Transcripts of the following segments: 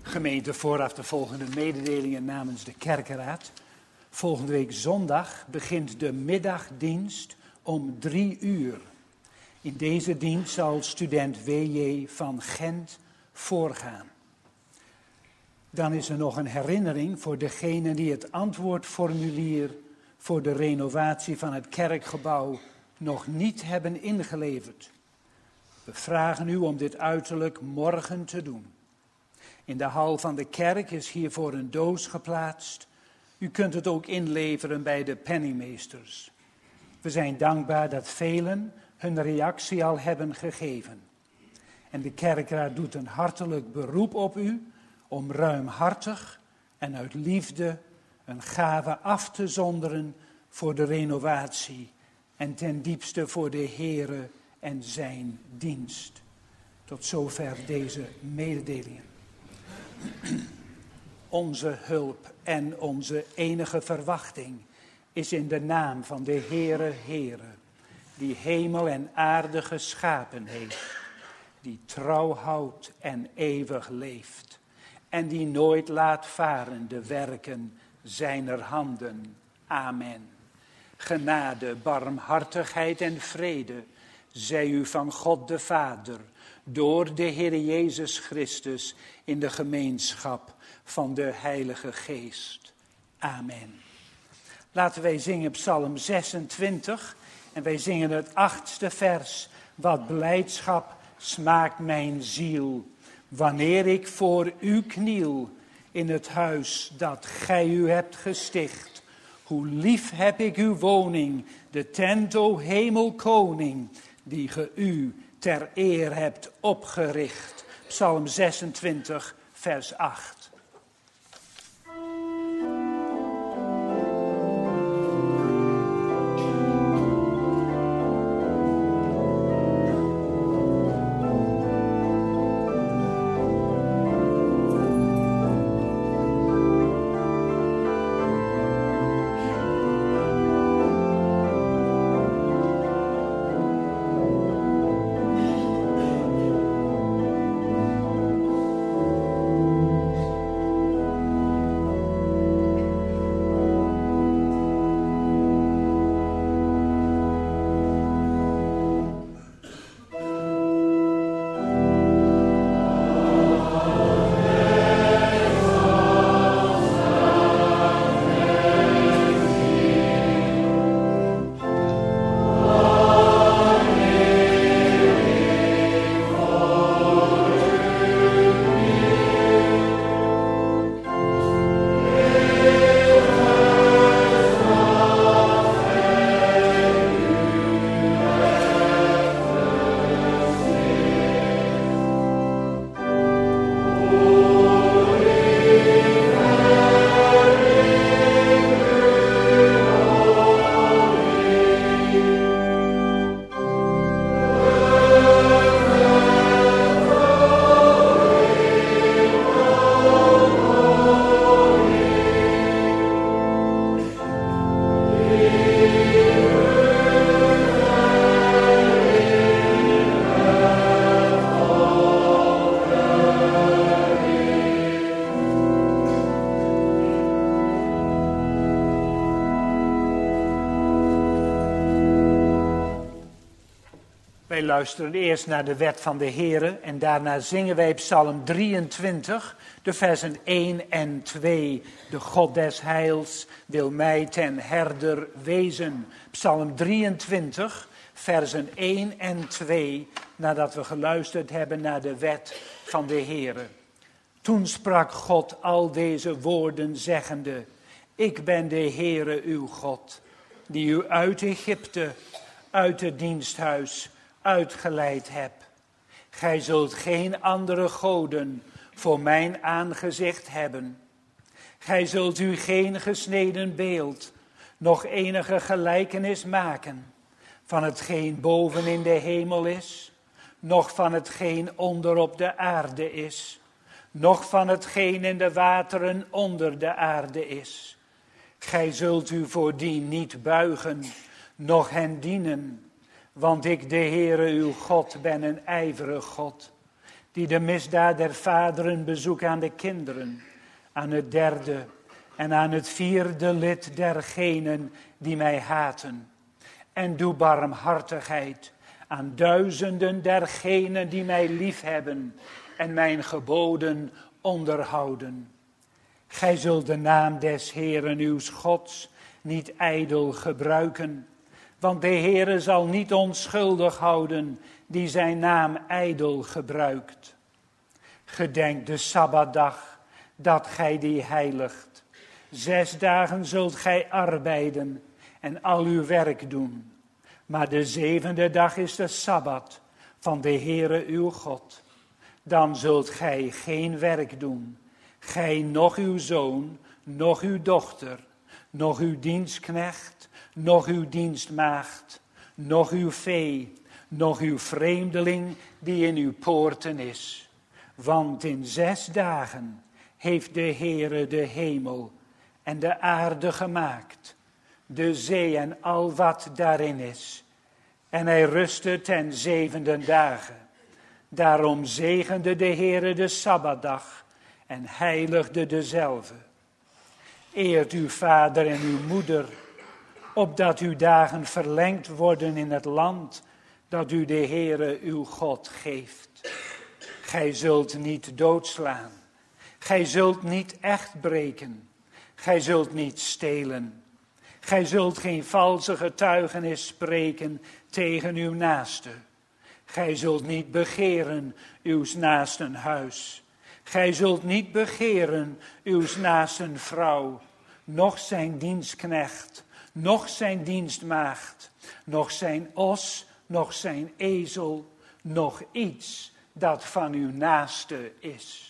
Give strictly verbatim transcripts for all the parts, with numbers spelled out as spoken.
Gemeente, vooraf de volgende mededelingen namens de kerkenraad. Volgende week zondag begint de middagdienst om drie uur. In deze dienst zal student W J van Gent voorgaan. Dan is er nog een herinnering voor degenen die het antwoordformulier voor de renovatie van het kerkgebouw nog niet hebben ingeleverd. We vragen u om dit uiterlijk morgen te doen. In de hal van de kerk is hiervoor een doos geplaatst. U kunt het ook inleveren bij de penningmeesters. We zijn dankbaar dat velen hun reactie al hebben gegeven. En de kerkraad doet een hartelijk beroep op u om ruimhartig en uit liefde een gave af te zonderen voor de renovatie en ten diepste voor de Heere en zijn dienst. Tot zover deze mededelingen. Onze hulp en onze enige verwachting is in de naam van de Heere Heere, die hemel en aarde geschapen heeft, die trouw houdt en eeuwig leeft en die nooit laat varen de werken zijner handen. Amen. Genade, barmhartigheid en vrede zij u van God de Vader, door de Heer Jezus Christus in de gemeenschap van de Heilige Geest. Amen. Laten wij zingen Psalm zesentwintig en wij zingen het achtste vers. Wat blijdschap smaakt mijn ziel, wanneer ik voor u kniel in het huis dat gij u hebt gesticht. Hoe lief heb ik uw woning, de tent, o hemelkoning, die ge u ter eer hebt opgericht. Psalm zesentwintig, vers acht. Wij luisteren eerst naar de wet van de Heere en daarna zingen wij Psalm drieëntwintig, de versen één en twee. De God des heils wil mij ten herder wezen. Psalm drieëntwintig, versen één en twee, nadat we geluisterd hebben naar de wet van de Heere. Toen sprak God al deze woorden zeggende: Ik ben de Heere uw God, die u uit Egypte, uit het diensthuis uitgeleid heb. Gij zult geen andere goden voor mijn aangezicht hebben. Gij zult u geen gesneden beeld, nog enige gelijkenis maken van hetgeen boven in de hemel is, noch van hetgeen onder op de aarde is, noch van hetgeen in de wateren onder de aarde is. Gij zult u voor die niet buigen, noch hen dienen. Want ik, de Heere uw God, ben een ijverig God, die de misdaad der vaderen bezoekt aan de kinderen, aan het derde en aan het vierde lid dergenen die mij haten. En doe barmhartigheid aan duizenden dergenen die mij liefhebben en mijn geboden onderhouden. Gij zult de naam des Heeren uw Gods niet ijdel gebruiken, want de Heere zal niet onschuldig houden die zijn naam ijdel gebruikt. Gedenk de Sabbatdag, dat gij die heiligt. Zes dagen zult gij arbeiden en al uw werk doen. Maar de zevende dag is de Sabbat van de Heere uw God. Dan zult gij geen werk doen, gij noch uw zoon, noch uw dochter, noch uw dienstknecht, noch uw dienstmaagd, noch uw vee, noch uw vreemdeling die in uw poorten is. Want in zes dagen heeft de Heere de hemel en de aarde gemaakt, de zee en al wat daarin is. En hij rustte ten zevende dagen. Daarom zegende de Heere de Sabbatdag en heiligde dezelve. Eert uw vader en uw moeder, opdat uw dagen verlengd worden in het land dat u de Heere uw God geeft. Gij zult niet doodslaan, gij zult niet echt breken, gij zult niet stelen. Gij zult geen valse getuigenis spreken tegen uw naaste. Gij zult niet begeren uws naasten huis. Gij zult niet begeren uws naasten vrouw, noch zijn dienstknecht, noch zijn dienstmaagd, noch zijn os, noch zijn ezel, noch iets dat van uw naaste is.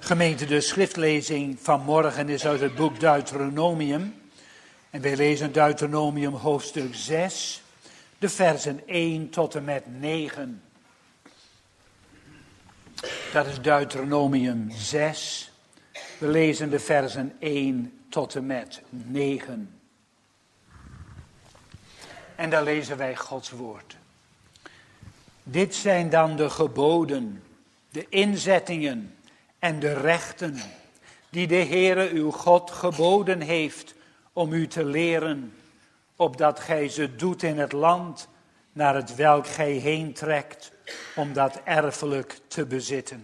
Gemeente, de schriftlezing van morgen is uit het boek Deuteronomium. En wij lezen Deuteronomium hoofdstuk zes, de versen één tot en met negen. Dat is Deuteronomium zes. We lezen de versen één tot en met negen. En daar lezen wij Gods woord. Dit zijn dan de geboden, de inzettingen en de rechten die de Heere uw God geboden heeft om u te leren, opdat gij ze doet in het land naar het welk gij heen trekt, om dat erfelijk te bezitten.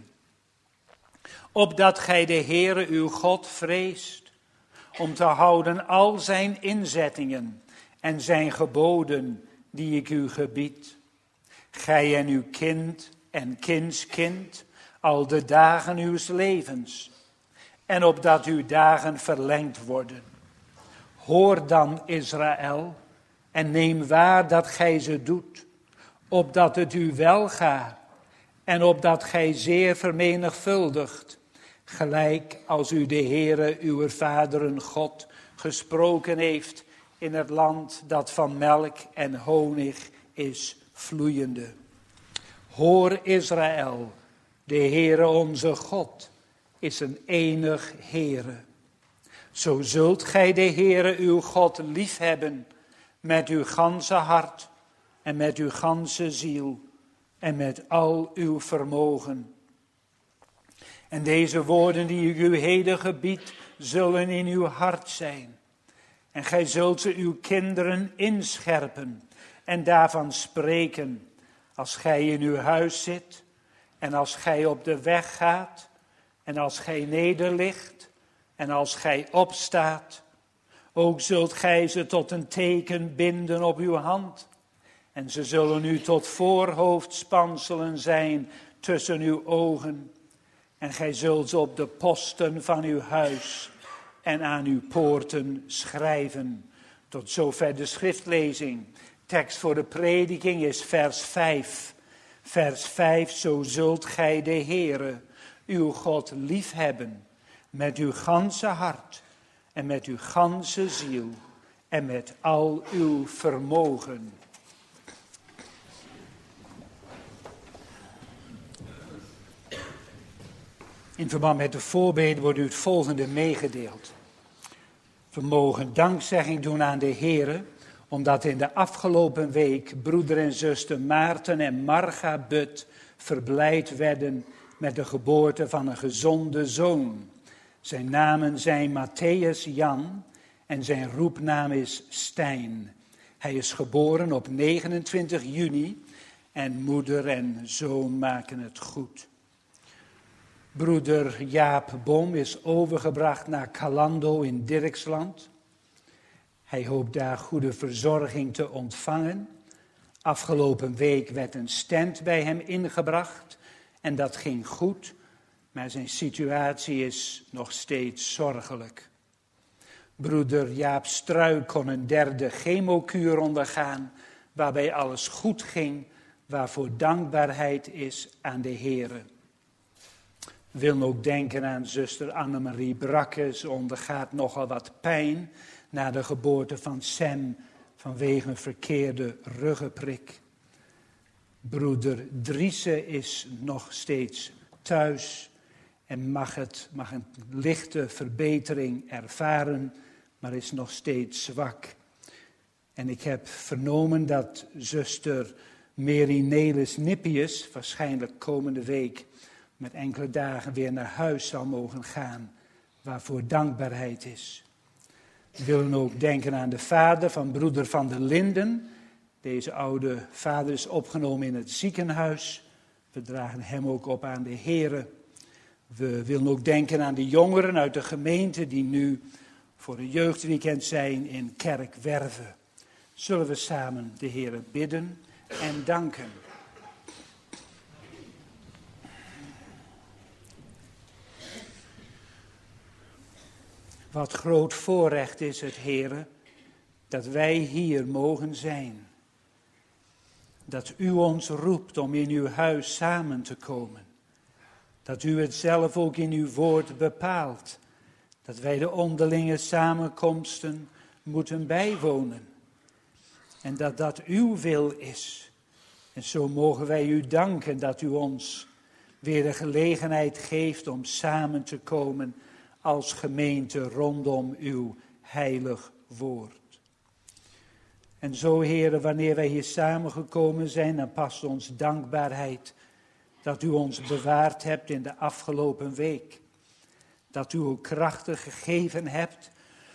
Opdat gij de Heere uw God vreest, om te houden al zijn inzettingen en zijn geboden die ik u gebied. Gij en uw kind en kindskind, al de dagen uws levens, en opdat uw dagen verlengd worden. Hoor dan, Israël, en neem waar dat gij ze doet, opdat het u welgaat, en opdat gij zeer vermenigvuldigt, gelijk als u de Heere uw vaderen God gesproken heeft in het land dat van melk en honig is vloeiende. Hoor, Israël, de Heere onze God is een enig Heere. Zo zult gij de Heere uw God liefhebben met uw ganse hart en met uw ganse ziel en met al uw vermogen. En deze woorden die ik u heden gebied, zullen in uw hart zijn. En gij zult ze uw kinderen inscherpen en daarvan spreken, als gij in uw huis zit en als gij op de weg gaat en als gij nederligt en als gij opstaat. Ook zult gij ze tot een teken binden op uw hand. En ze zullen u tot voorhoofdspanselen zijn tussen uw ogen. En gij zult ze op de posten van uw huis en aan uw poorten schrijven. Tot zover de schriftlezing. Tekst voor de prediking is vers vijf. Vers vijf, zo zult gij de Heere, uw God, liefhebben met uw ganse hart en met uw ganse ziel en met al uw vermogen. In verband met de voorbeden wordt u het volgende meegedeeld. We mogen dankzegging doen aan de Heere, omdat in de afgelopen week broeder en zuster Maarten en Marga But verblijd werden met de geboorte van een gezonde zoon. Zijn namen zijn Matthäus Jan en zijn roepnaam is Stijn. Hij is geboren op negenentwintig juni en moeder en zoon maken het goed. Broeder Jaap Boom is overgebracht naar Calando in Dirksland. Hij hoopt daar goede verzorging te ontvangen. Afgelopen week werd een stent bij hem ingebracht en dat ging goed, maar zijn situatie is nog steeds zorgelijk. Broeder Jaap Struik kon een derde chemokuur ondergaan, waarbij alles goed ging, waarvoor dankbaarheid is aan de Heere. We willen ook denken aan zuster Annemarie Brakke. Ze ondergaat nogal wat pijn na de geboorte van Sam vanwege een verkeerde ruggenprik. Broeder Driese is nog steeds thuis en mag, het, mag een lichte verbetering ervaren, maar is nog steeds zwak. En ik heb vernomen dat zuster Mary Nelis Nippius waarschijnlijk komende week met enkele dagen weer naar huis zal mogen gaan, waarvoor dankbaarheid is. We willen ook denken aan de vader van broeder Van der Linden. Deze oude vader is opgenomen in het ziekenhuis. We dragen hem ook op aan de Heere. We willen ook denken aan de jongeren uit de gemeente die nu voor een jeugdweekend zijn in Kerkwerve. Zullen we samen de Heere bidden en danken. Wat groot voorrecht is het, Heere, dat wij hier mogen zijn. Dat u ons roept om in uw huis samen te komen. Dat u het zelf ook in uw woord bepaalt. Dat wij de onderlinge samenkomsten moeten bijwonen. En dat dat uw wil is. En zo mogen wij u danken dat u ons weer de gelegenheid geeft om samen te komen als gemeente rondom uw heilig woord. En zo, Heere, wanneer wij hier samengekomen zijn, dan past ons dankbaarheid dat u ons bewaard hebt in de afgelopen week. Dat u ook krachten gegeven hebt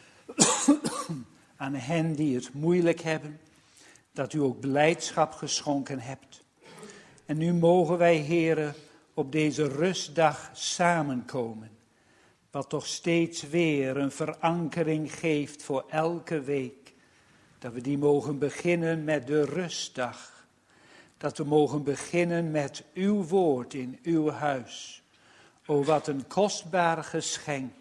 aan hen die het moeilijk hebben. Dat u ook blijdschap geschonken hebt. En nu mogen wij, Heere, op deze rustdag samenkomen. Wat toch steeds weer een verankering geeft voor elke week. Dat we die mogen beginnen met de rustdag. Dat we mogen beginnen met uw woord in uw huis. O, wat een kostbaar geschenk.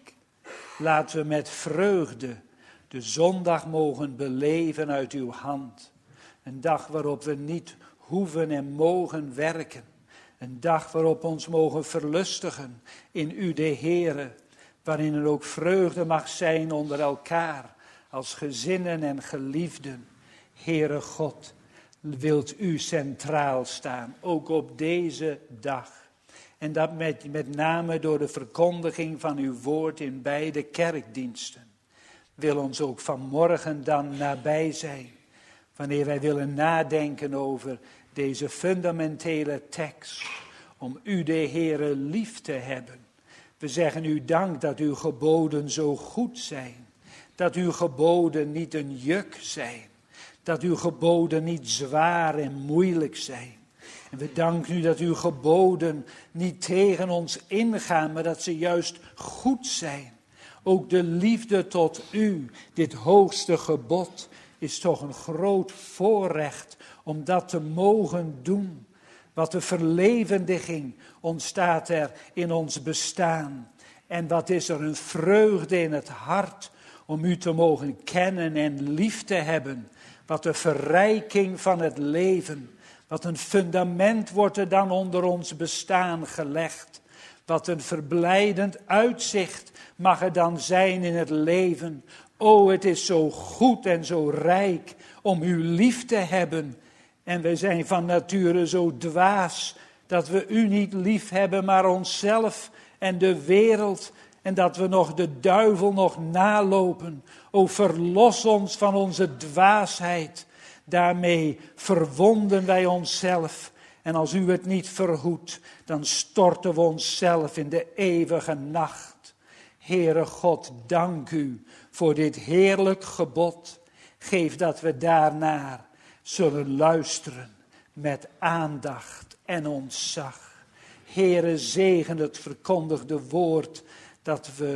Laten we met vreugde de zondag mogen beleven uit uw hand. Een dag waarop we niet hoeven en mogen werken. Een dag waarop we ons mogen verlustigen in u de Heere. Waarin er ook vreugde mag zijn onder elkaar. Als gezinnen en geliefden. Heere God, wilt u centraal staan. Ook op deze dag. En dat met, met name door de verkondiging van uw woord in beide kerkdiensten. Wil ons ook vanmorgen dan nabij zijn. Wanneer wij willen nadenken over deze fundamentele tekst. Om u de Heere lief te hebben. We zeggen u dank dat uw geboden zo goed zijn. Dat uw geboden niet een juk zijn. Dat uw geboden niet zwaar en moeilijk zijn. En we danken u dat uw geboden niet tegen ons ingaan, maar dat ze juist goed zijn. Ook de liefde tot u, dit hoogste gebod, is toch een groot voorrecht om dat te mogen doen. Wat de verlevendiging ontstaat er in ons bestaan. En wat is er een vreugde in het hart om u te mogen kennen en lief te hebben. Wat de verrijking van het leven. Wat een fundament wordt er dan onder ons bestaan gelegd. Wat een verblijdend uitzicht mag er dan zijn in het leven. O, het is zo goed en zo rijk om u lief te hebben. En we zijn van nature zo dwaas dat we u niet lief hebben, maar onszelf en de wereld. En dat we nog de duivel nog nalopen. O, verlos ons van onze dwaasheid. Daarmee verwonden wij onszelf. En als u het niet verhoedt, dan storten we onszelf in de eeuwige nacht. Heere God, dank u voor dit heerlijk gebod. Geef dat we daarnaar zullen luisteren met aandacht en ontzag. Heere, zegen het verkondigde woord dat we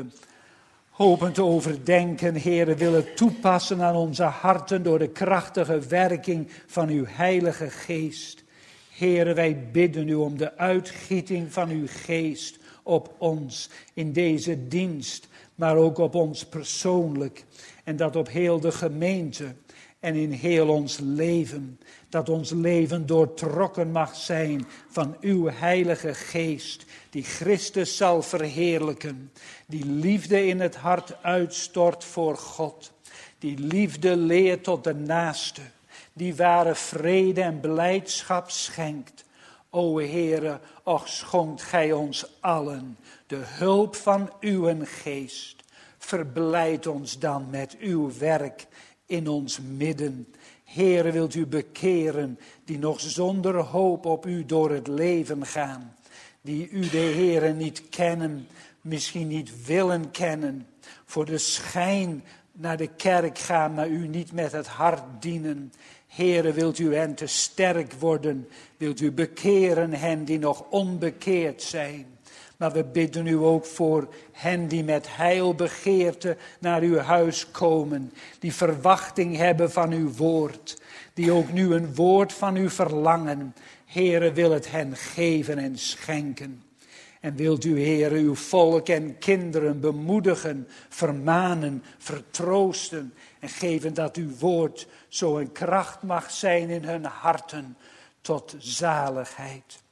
hopen te overdenken. Heere, willen toepassen aan onze harten door de krachtige werking van uw heilige geest. Heere, wij bidden u om de uitgieting van uw geest op ons in deze dienst, maar ook op ons persoonlijk. En dat op heel de gemeente en in heel ons leven. Dat ons leven doortrokken mag zijn van uw heilige geest, die Christus zal verheerlijken. Die liefde in het hart uitstort voor God. Die liefde leert tot de naaste. Die ware vrede en blijdschap schenkt. O Heere, och schonkt gij ons allen de hulp van uw geest. Verblijd ons dan met uw werk in ons midden. Heere, wilt u bekeren die nog zonder hoop op u door het leven gaan. Die u de Heere niet kennen, misschien niet willen kennen. Voor de schijn naar de kerk gaan, maar u niet met het hart dienen. Heere, wilt u hen te sterk worden. Wilt u bekeren hen die nog onbekeerd zijn. Maar we bidden u ook voor hen die met heilbegeerte naar uw huis komen. Die verwachting hebben van uw woord. Die ook nu een woord van u verlangen. Heere, wil het hen geven en schenken. En wilt u, Heere, uw volk en kinderen bemoedigen, vermanen, vertroosten. En geven dat uw woord zo een kracht mag zijn in hun harten tot zaligheid.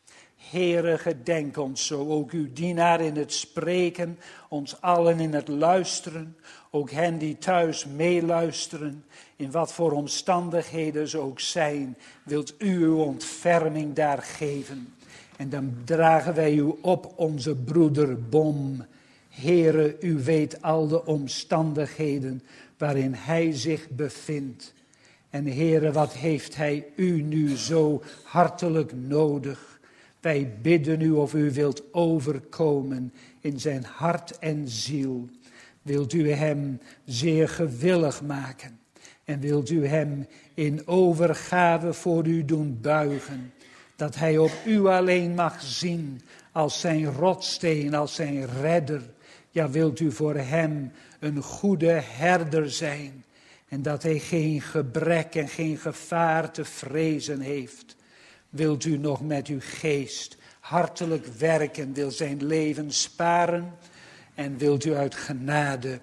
Heere, gedenk ons zo, ook uw dienaar in het spreken, ons allen in het luisteren, ook hen die thuis meeluisteren, in wat voor omstandigheden ze ook zijn, wilt u uw ontferming daar geven. En dan dragen wij u op, onze broeder Bom. Heere, u weet al de omstandigheden waarin hij zich bevindt. En Heere, wat heeft hij u nu zo hartelijk nodig? Wij bidden u of u wilt overkomen in zijn hart en ziel. Wilt u hem zeer gewillig maken. En wilt u hem in overgave voor u doen buigen. Dat hij op u alleen mag zien als zijn rotsteen, als zijn redder. Ja, wilt u voor hem een goede herder zijn. En dat hij geen gebrek en geen gevaar te vrezen heeft. Wilt u nog met uw geest hartelijk werken, wil zijn leven sparen. En wilt u uit genade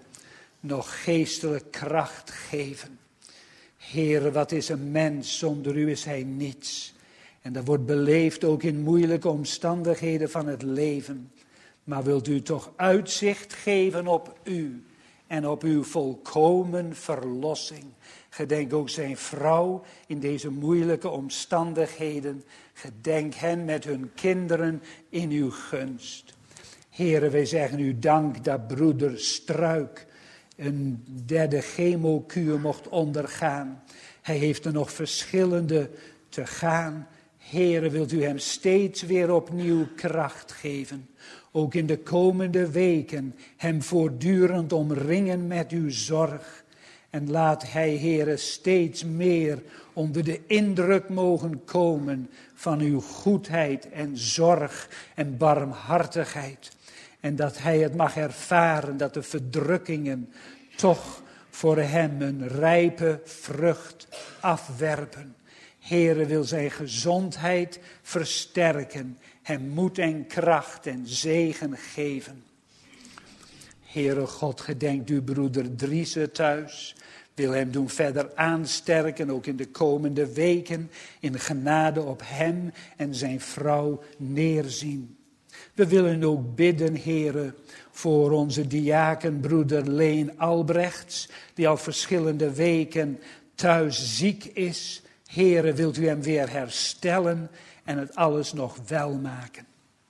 nog geestelijke kracht geven. Heere, wat is een mens? Zonder u is hij niets. En dat wordt beleefd ook in moeilijke omstandigheden van het leven. Maar wilt u toch uitzicht geven op u en op uw volkomen verlossing. Gedenk ook zijn vrouw in deze moeilijke omstandigheden. Gedenk hen met hun kinderen in uw gunst. Heere, wij zeggen u dank dat broeder Struik een derde chemokuur mocht ondergaan. Hij heeft er nog verschillende te gaan. Heere, wilt u hem steeds weer opnieuw kracht geven. Ook in de komende weken hem voortdurend omringen met uw zorg. En laat hij, Heere, steeds meer onder de indruk mogen komen van uw goedheid en zorg en barmhartigheid. En dat hij het mag ervaren dat de verdrukkingen toch voor hem een rijpe vrucht afwerpen. Heere, wil zijn gezondheid versterken, hem moed en kracht en zegen geven. Heere God, gedenkt uw broeder Driese thuis. Wil hem doen verder aansterken, ook in de komende weken, in genade op hem en zijn vrouw neerzien. We willen ook bidden, Heere, voor onze diakenbroeder Leen Albrechts, die al verschillende weken thuis ziek is. Heere, wilt u hem weer herstellen en het alles nog wel maken.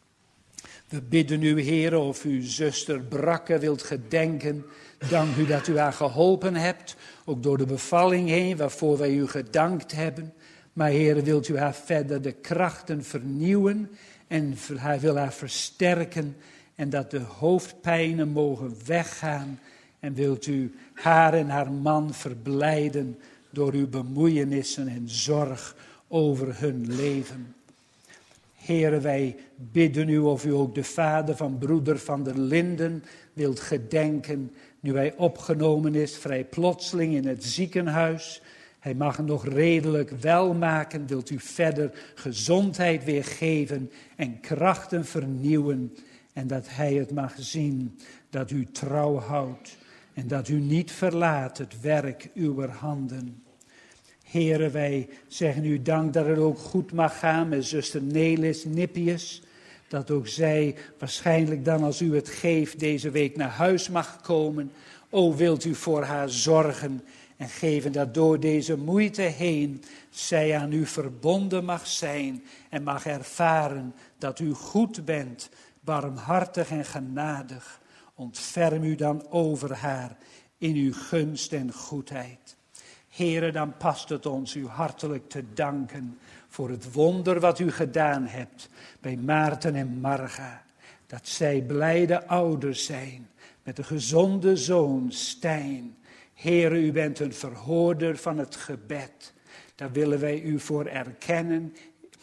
We bidden u, Heere, of uw zuster Brakke wilt gedenken. Dank u dat u haar geholpen hebt, ook door de bevalling heen, waarvoor wij u gedankt hebben. Maar Heere, wilt u haar verder de krachten vernieuwen en hij wil haar versterken en dat de hoofdpijnen mogen weggaan. En wilt u haar en haar man verblijden door uw bemoeienissen en zorg over hun leven. Heere, wij bidden u of u ook de vader van broeder van der Linden wilt gedenken, nu hij opgenomen is, vrij plotseling in het ziekenhuis. Hij mag het nog redelijk wel maken, wilt u verder gezondheid weer geven en krachten vernieuwen. En dat hij het mag zien dat u trouw houdt en dat u niet verlaat het werk uwer handen. Heere, wij zeggen u dank dat het ook goed mag gaan met zuster Nelis Nippius. Dat ook zij waarschijnlijk dan als u het geeft deze week naar huis mag komen. O, wilt u voor haar zorgen en geven dat door deze moeite heen zij aan u verbonden mag zijn en mag ervaren dat u goed bent, barmhartig en genadig. Ontferm u dan over haar in uw gunst en goedheid. Heere, dan past het ons u hartelijk te danken voor het wonder wat u gedaan hebt bij Maarten en Marga. Dat zij blijde ouders zijn met een gezonde zoon Stijn. Heere, u bent een verhoorder van het gebed. Daar willen wij u voor erkennen,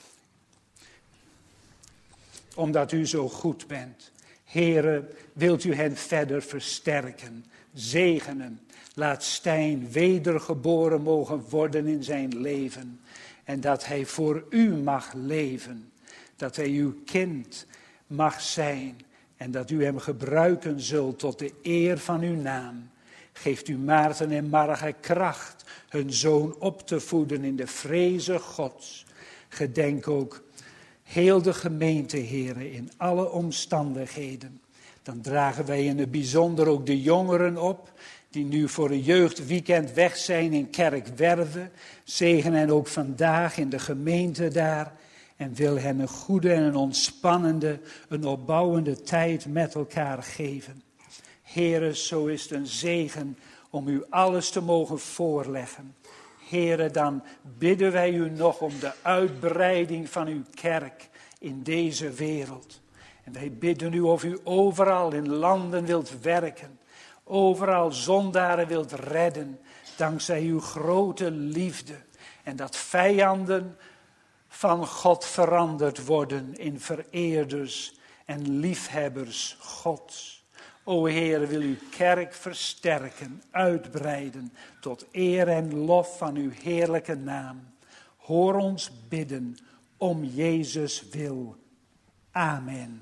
omdat u zo goed bent. Heere, wilt u hen verder versterken, zegenen. Laat Stijn wedergeboren mogen worden in zijn leven. En dat hij voor u mag leven. Dat hij uw kind mag zijn. En dat u hem gebruiken zult tot de eer van uw naam. Geeft u Maarten en Marga kracht hun zoon op te voeden in de vreze Gods. Gedenk ook Heel de gemeente, heren, in alle omstandigheden. Dan dragen wij in het bijzonder ook de jongeren op, die nu voor een jeugdweekend weg zijn in Kerkwerve. Zegen hen ook vandaag in de gemeente daar. En wil hen een goede en een ontspannende, een opbouwende tijd met elkaar geven. Heren, zo is het een zegen om u alles te mogen voorleggen. Heren, dan bidden wij u nog om de uitbreiding van uw kerk in deze wereld. En wij bidden u of u overal in landen wilt werken. Overal zondaren wilt redden, dankzij uw grote liefde. En dat vijanden van God veranderd worden in vereerders en liefhebbers Gods. O Heer, wil uw kerk versterken, uitbreiden, tot eer en lof van uw heerlijke naam. Hoor ons bidden om Jezus wil. Amen.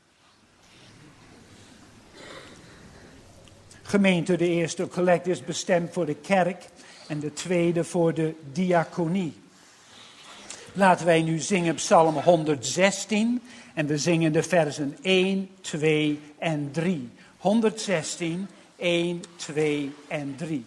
Gemeente, de eerste collect is bestemd voor de kerk en de tweede voor de diaconie. Laten wij nu zingen Psalm honderdzestien en we zingen de versen één, twee en drie. honderdzestien, één, twee en drie.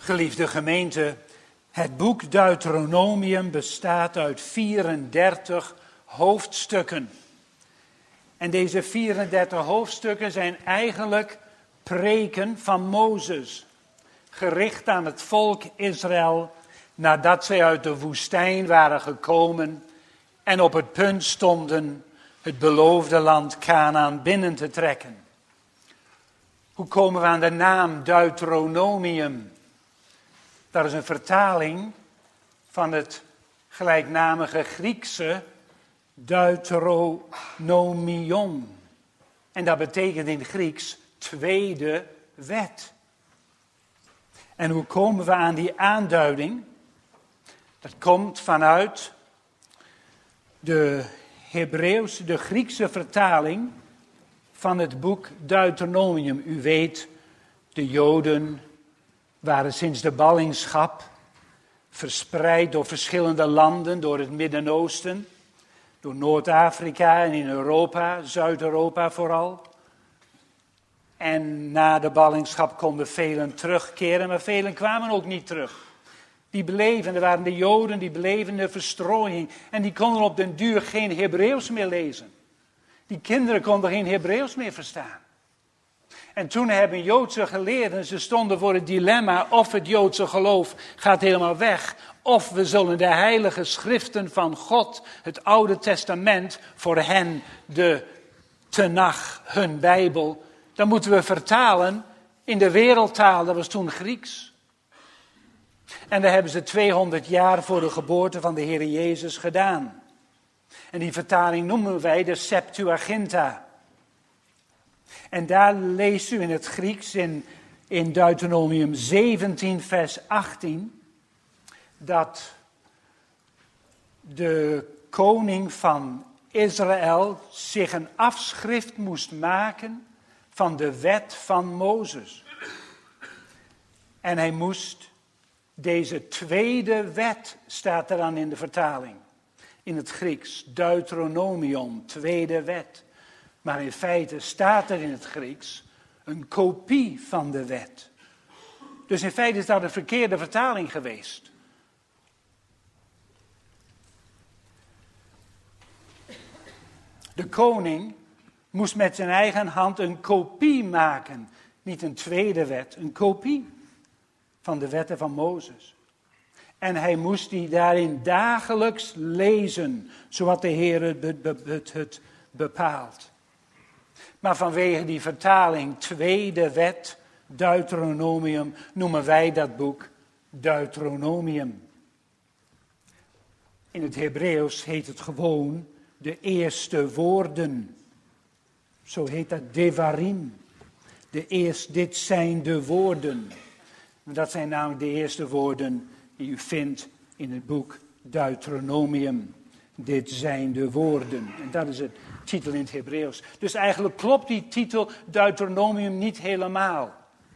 Geliefde gemeente, het boek Deuteronomium bestaat uit vierendertig hoofdstukken. En deze vierendertig hoofdstukken zijn eigenlijk preken van Mozes, gericht aan het volk Israël nadat zij uit de woestijn waren gekomen en op het punt stonden het beloofde land Kanaan binnen te trekken. Hoe komen we aan de naam Deuteronomium? Dat is een vertaling van het gelijknamige Griekse Deuteronomion. En dat betekent in Grieks tweede wet. En hoe komen we aan die aanduiding? Dat komt vanuit de Hebreeuwse, de Griekse vertaling van het boek Deuteronomium. U weet, de Joden waren sinds de ballingschap verspreid door verschillende landen, door het Midden-Oosten, door Noord-Afrika en in Europa, Zuid-Europa vooral. En na de ballingschap konden velen terugkeren, maar velen kwamen ook niet terug. Die bleven, er waren de Joden, die bleven de verstrooiing. En die konden op den duur geen Hebreeuws meer lezen. Die kinderen konden geen Hebreeuws meer verstaan. En toen hebben Joodse geleerden, ze stonden voor het dilemma of het Joodse geloof gaat helemaal weg. Of we zullen de heilige schriften van God, het Oude Testament, voor hen de Tenach, hun Bijbel, dan moeten we vertalen in de wereldtaal, dat was toen Grieks. En dat hebben ze tweehonderd jaar voor de geboorte van de Heer Jezus gedaan. En die vertaling noemen wij de Septuaginta. En daar leest u in het Grieks, in, in Deuteronomium zeventien vers achttien, dat de koning van Israël zich een afschrift moest maken van de wet van Mozes. En hij moest deze tweede wet, staat er dan in de vertaling, in het Grieks, Deuteronomion, tweede wet. Maar in feite staat er in het Grieks een kopie van de wet. Dus in feite is dat een verkeerde vertaling geweest. De koning moest met zijn eigen hand een kopie maken. Niet een tweede wet, een kopie van de wetten van Mozes. En hij moest die daarin dagelijks lezen, zoals de Heer het, be, het, het bepaalt. Maar vanwege die vertaling, tweede wet, Deuteronomium, noemen wij dat boek Deuteronomium. In het Hebreeuws heet het gewoon de eerste woorden. Zo heet dat Devarim. De eerst, dit zijn de woorden. Dat zijn namelijk de eerste woorden die u vindt in het boek Deuteronomium. Dit zijn de woorden. En dat is het titel in het Hebreeuws. Dus eigenlijk klopt die titel Deuteronomium niet helemaal.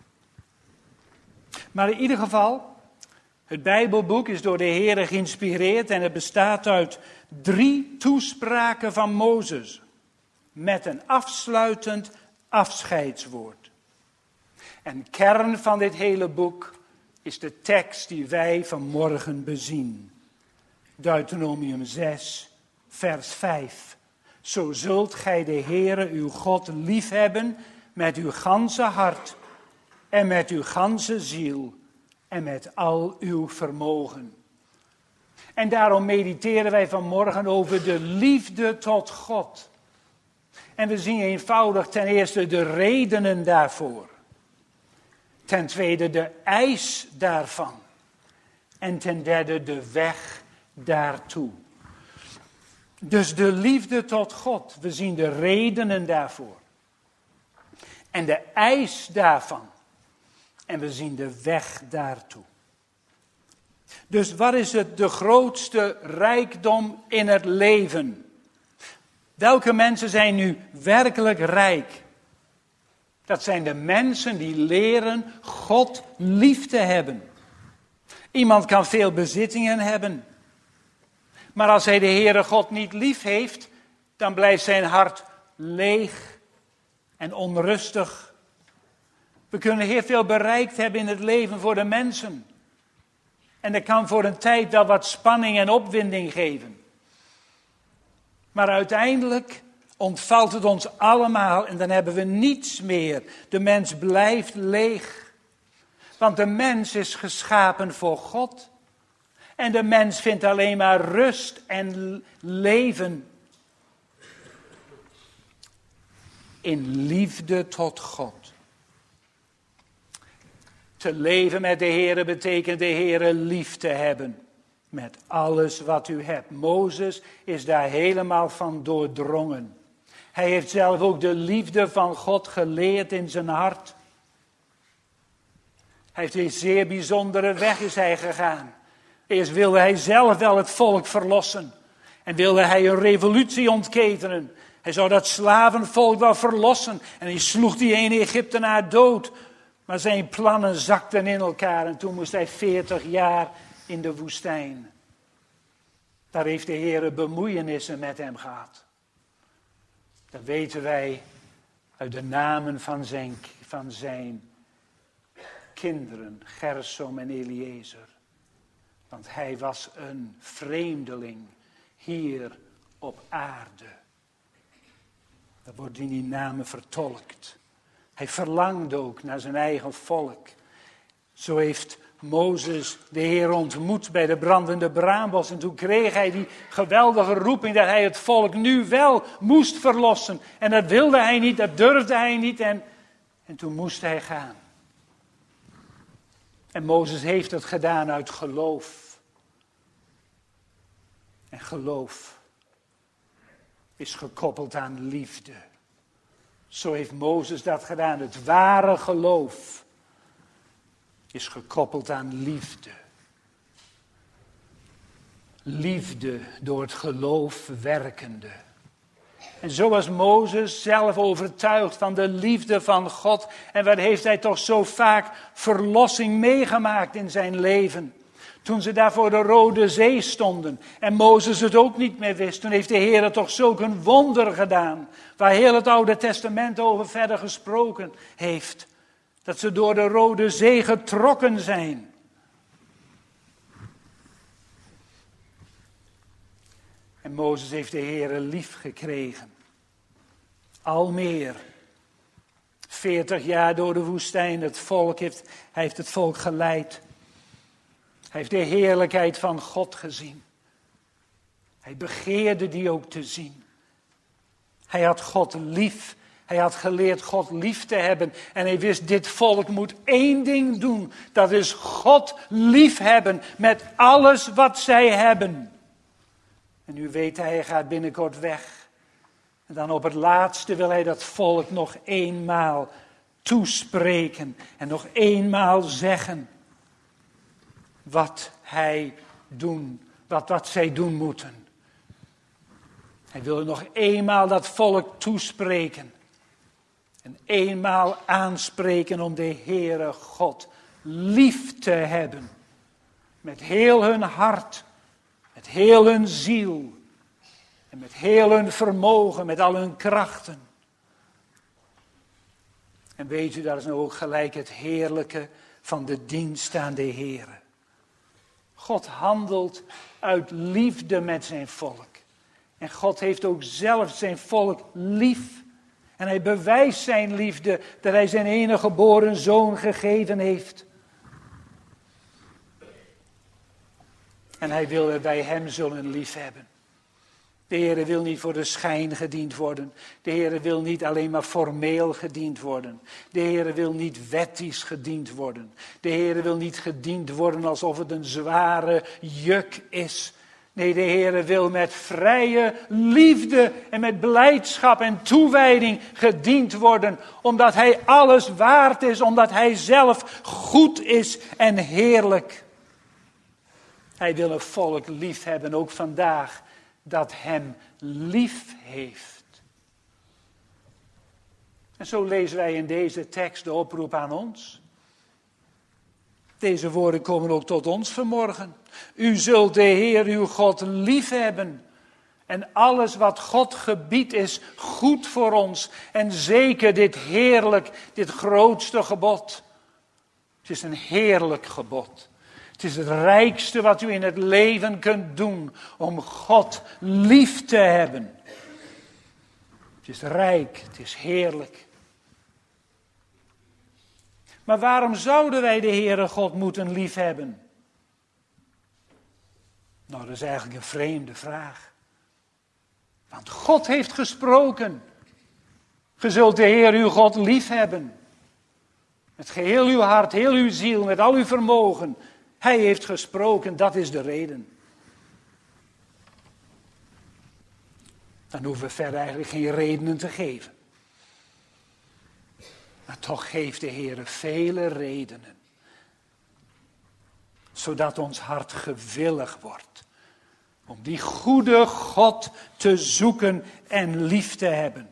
Maar in ieder geval, het Bijbelboek is door de Heer geïnspireerd en het bestaat uit drie toespraken van Mozes. Met een afsluitend afscheidswoord. En kern van dit hele boek is de tekst die wij vanmorgen bezien. Deuteronomium zes, vers vijf. Zo zult gij de Heere uw God liefhebben met uw ganse hart en met uw ganse ziel en met al uw vermogen. En daarom mediteren wij vanmorgen over de liefde tot God. En we zien eenvoudig ten eerste de redenen daarvoor. Ten tweede de eis daarvan. En ten derde de weg daartoe. Dus de liefde tot God. We zien de redenen daarvoor. En de eis daarvan. En we zien de weg daartoe. Dus wat is het de grootste rijkdom in het leven? Welke mensen zijn nu werkelijk rijk? Dat zijn de mensen die leren God lief te hebben. Iemand kan veel bezittingen hebben. Maar als hij de Heere God niet lief heeft, dan blijft zijn hart leeg en onrustig. We kunnen heel veel bereikt hebben in het leven voor de mensen. En dat kan voor een tijd wel wat spanning en opwinding geven. Maar uiteindelijk ontvalt het ons allemaal en dan hebben we niets meer. De mens blijft leeg. Want de mens is geschapen voor God. En de mens vindt alleen maar rust en leven in liefde tot God. Te leven met de Heere betekent de Heere lief te hebben. Met alles wat u hebt. Mozes is daar helemaal van doordrongen. Hij heeft zelf ook de liefde van God geleerd in zijn hart. Hij heeft een zeer bijzondere weg is hij gegaan. Eerst wilde hij zelf wel het volk verlossen. En wilde hij een revolutie ontketenen. Hij zou dat slavenvolk wel verlossen. En hij sloeg die ene Egyptenaar dood. Maar zijn plannen zakten in elkaar. En toen moest hij veertig jaar in de woestijn. Daar heeft de Heer bemoeienissen met hem gehad. Dat weten wij uit de namen van zijn, van zijn kinderen, Gersom en Eliezer. Want hij was een vreemdeling hier op aarde. Dat wordt in die namen vertolkt. Hij verlangde ook naar zijn eigen volk. Zo heeft Mozes de Heer ontmoet bij de brandende braambos. En toen kreeg hij die geweldige roeping dat hij het volk nu wel moest verlossen. En dat wilde hij niet, dat durfde hij niet. En, en toen moest hij gaan. En Mozes heeft het gedaan uit geloof. En geloof is gekoppeld aan liefde. Zo heeft Mozes dat gedaan. Het ware geloof is gekoppeld aan liefde. Liefde door het geloof werkende. En zo was Mozes zelf overtuigd van de liefde van God. En wat heeft hij toch zo vaak verlossing meegemaakt in zijn leven. Toen ze daar voor de Rode Zee stonden en Mozes het ook niet meer wist. Toen heeft de Heer toch zulk een wonder gedaan. Waar heel het Oude Testament over verder gesproken heeft. Dat ze door de Rode Zee getrokken zijn. En Mozes heeft de Heer lief gekregen. Al meer. Veertig jaar door de woestijn. Het volk heeft, hij heeft het volk geleid. Hij heeft de heerlijkheid van God gezien. Hij begeerde die ook te zien. Hij had God lief. Hij had geleerd God lief te hebben. En hij wist, dit volk moet één ding doen. Dat is God lief hebben met alles wat zij hebben. En nu weet hij, hij gaat binnenkort weg. En dan op het laatste wil hij dat volk nog eenmaal toespreken. En nog eenmaal zeggen wat hij doen, wat, wat zij doen moeten. Hij wil nog eenmaal dat volk toespreken. En eenmaal aanspreken om de Heere God lief te hebben. Met heel hun hart, met heel hun ziel. En met heel hun vermogen, met al hun krachten. En weet u, dat is nou ook gelijk het heerlijke van de dienst aan de Heere. God handelt uit liefde met zijn volk. En God heeft ook zelf zijn volk lief. En hij bewijst zijn liefde dat hij zijn enige geboren zoon gegeven heeft. En hij wil dat wij hem zullen lief hebben. De Heere wil niet voor de schijn gediend worden. De Heere wil niet alleen maar formeel gediend worden. De Heere wil niet wettisch gediend worden. De Heere wil niet gediend worden alsof het een zware juk is. Nee, de Heere wil met vrije liefde en met blijdschap en toewijding gediend worden. Omdat hij alles waard is, omdat hij zelf goed is en heerlijk. Hij wil een volk lief hebben, ook vandaag, dat hem lief heeft. En zo lezen wij in deze tekst de oproep aan ons. Deze woorden komen ook tot ons vanmorgen. U zult de Heer uw God lief hebben En alles wat God gebiedt is goed voor ons. En zeker dit heerlijk, dit grootste gebod. Het is een heerlijk gebod. Het is het rijkste wat u in het leven kunt doen. Om God lief te hebben. Het is rijk, het is heerlijk. Maar waarom zouden wij de Heere God moeten liefhebben? Nou, dat is eigenlijk een vreemde vraag. Want God heeft gesproken. Ge zult de Heer uw God liefhebben. Met geheel uw hart, heel uw ziel, met al uw vermogen. Hij heeft gesproken, dat is de reden. Dan hoeven we verder eigenlijk geen redenen te geven. Maar toch geeft de Heer vele redenen. Zodat ons hart gewillig wordt. Om die goede God te zoeken en lief te hebben.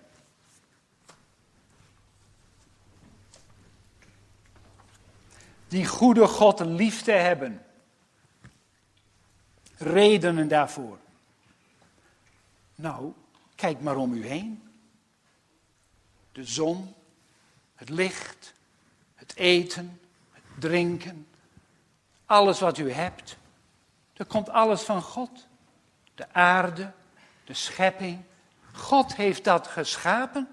Die goede God lief te hebben. Redenen daarvoor. Nou, kijk maar om u heen. De zon, het licht, het eten, het drinken. Alles wat u hebt. Er komt alles van God. De aarde, de schepping. God heeft dat geschapen.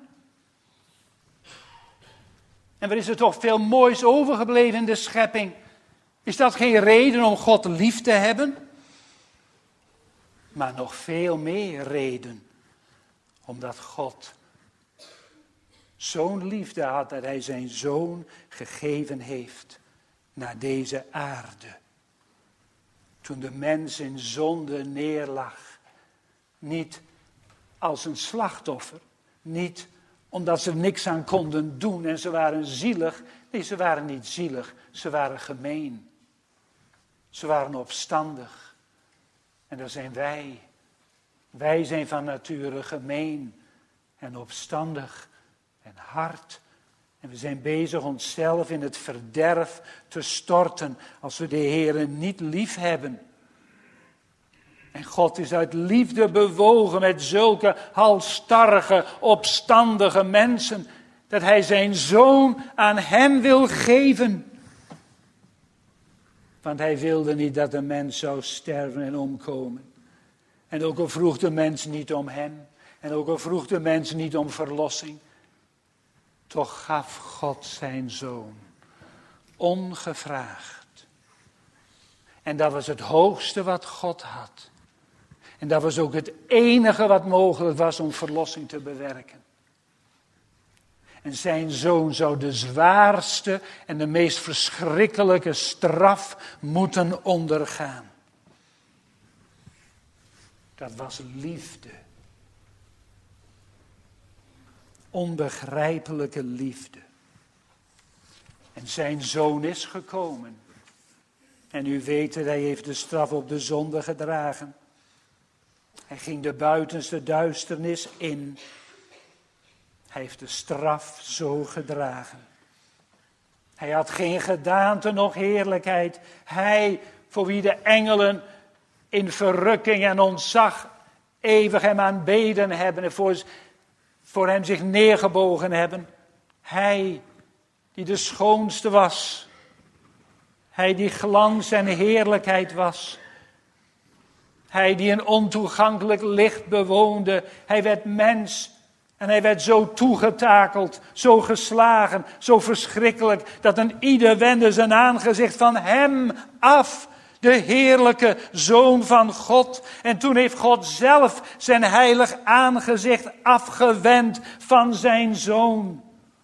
En er is er toch veel moois overgebleven in de schepping. Is dat geen reden om God lief te hebben? Maar nog veel meer reden. Omdat God zo'n liefde had dat hij zijn zoon gegeven heeft naar deze aarde. Toen de mens in zonde neerlag. Niet als een slachtoffer. Niet omdat ze er niks aan konden doen en ze waren zielig. Nee, ze waren niet zielig. Ze waren gemeen. Ze waren opstandig. En dat zijn wij. Wij zijn van nature gemeen en opstandig en hard. En we zijn bezig onszelf in het verderf te storten als we de Heere niet lief hebben. En God is uit liefde bewogen met zulke halsstarrige, opstandige mensen, dat hij zijn zoon aan hen wil geven. Want hij wilde niet dat de mens zou sterven en omkomen. En ook al vroeg de mens niet om hem, en ook al vroeg de mens niet om verlossing, toch gaf God zijn zoon, ongevraagd. En dat was het hoogste wat God had. En dat was ook het enige wat mogelijk was om verlossing te bewerken. En zijn zoon zou de zwaarste en de meest verschrikkelijke straf moeten ondergaan. Dat was liefde. Onbegrijpelijke liefde. En zijn zoon is gekomen. En u weet dat hij heeft de straf op de zonde gedragen. Hij ging de buitenste duisternis in. Hij heeft de straf zo gedragen. Hij had geen gedaante noch heerlijkheid. Hij, voor wie de engelen in verrukking en ontzag eeuwig hem aanbeden hebben en voor, voor hem zich neergebogen hebben. Hij, die de schoonste was. Hij die glans en heerlijkheid was. Hij die een ontoegankelijk licht bewoonde. Hij werd mens. En hij werd zo toegetakeld, zo geslagen, zo verschrikkelijk, dat een ieder wendde zijn aangezicht van hem af. De heerlijke Zoon van God. En toen heeft God zelf zijn heilig aangezicht afgewend van zijn Zoon.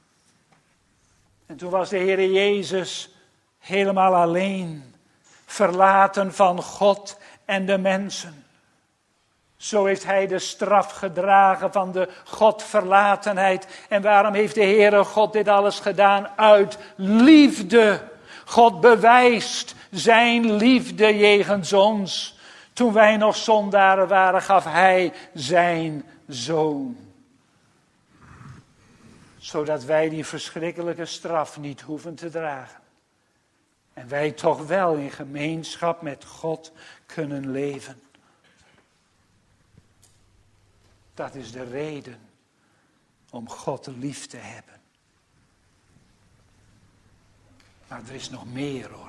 En toen was de Heer Jezus helemaal alleen, verlaten van God en de mensen. Zo heeft hij de straf gedragen van de Godverlatenheid. En waarom heeft de Heere God dit alles gedaan? Uit liefde. God bewijst zijn liefde jegens ons. Toen wij nog zondaren waren, gaf hij zijn zoon. Zodat wij die verschrikkelijke straf niet hoeven te dragen. En wij toch wel in gemeenschap met God kunnen leven. Dat is de reden om God lief te hebben. Maar er is nog meer hoor.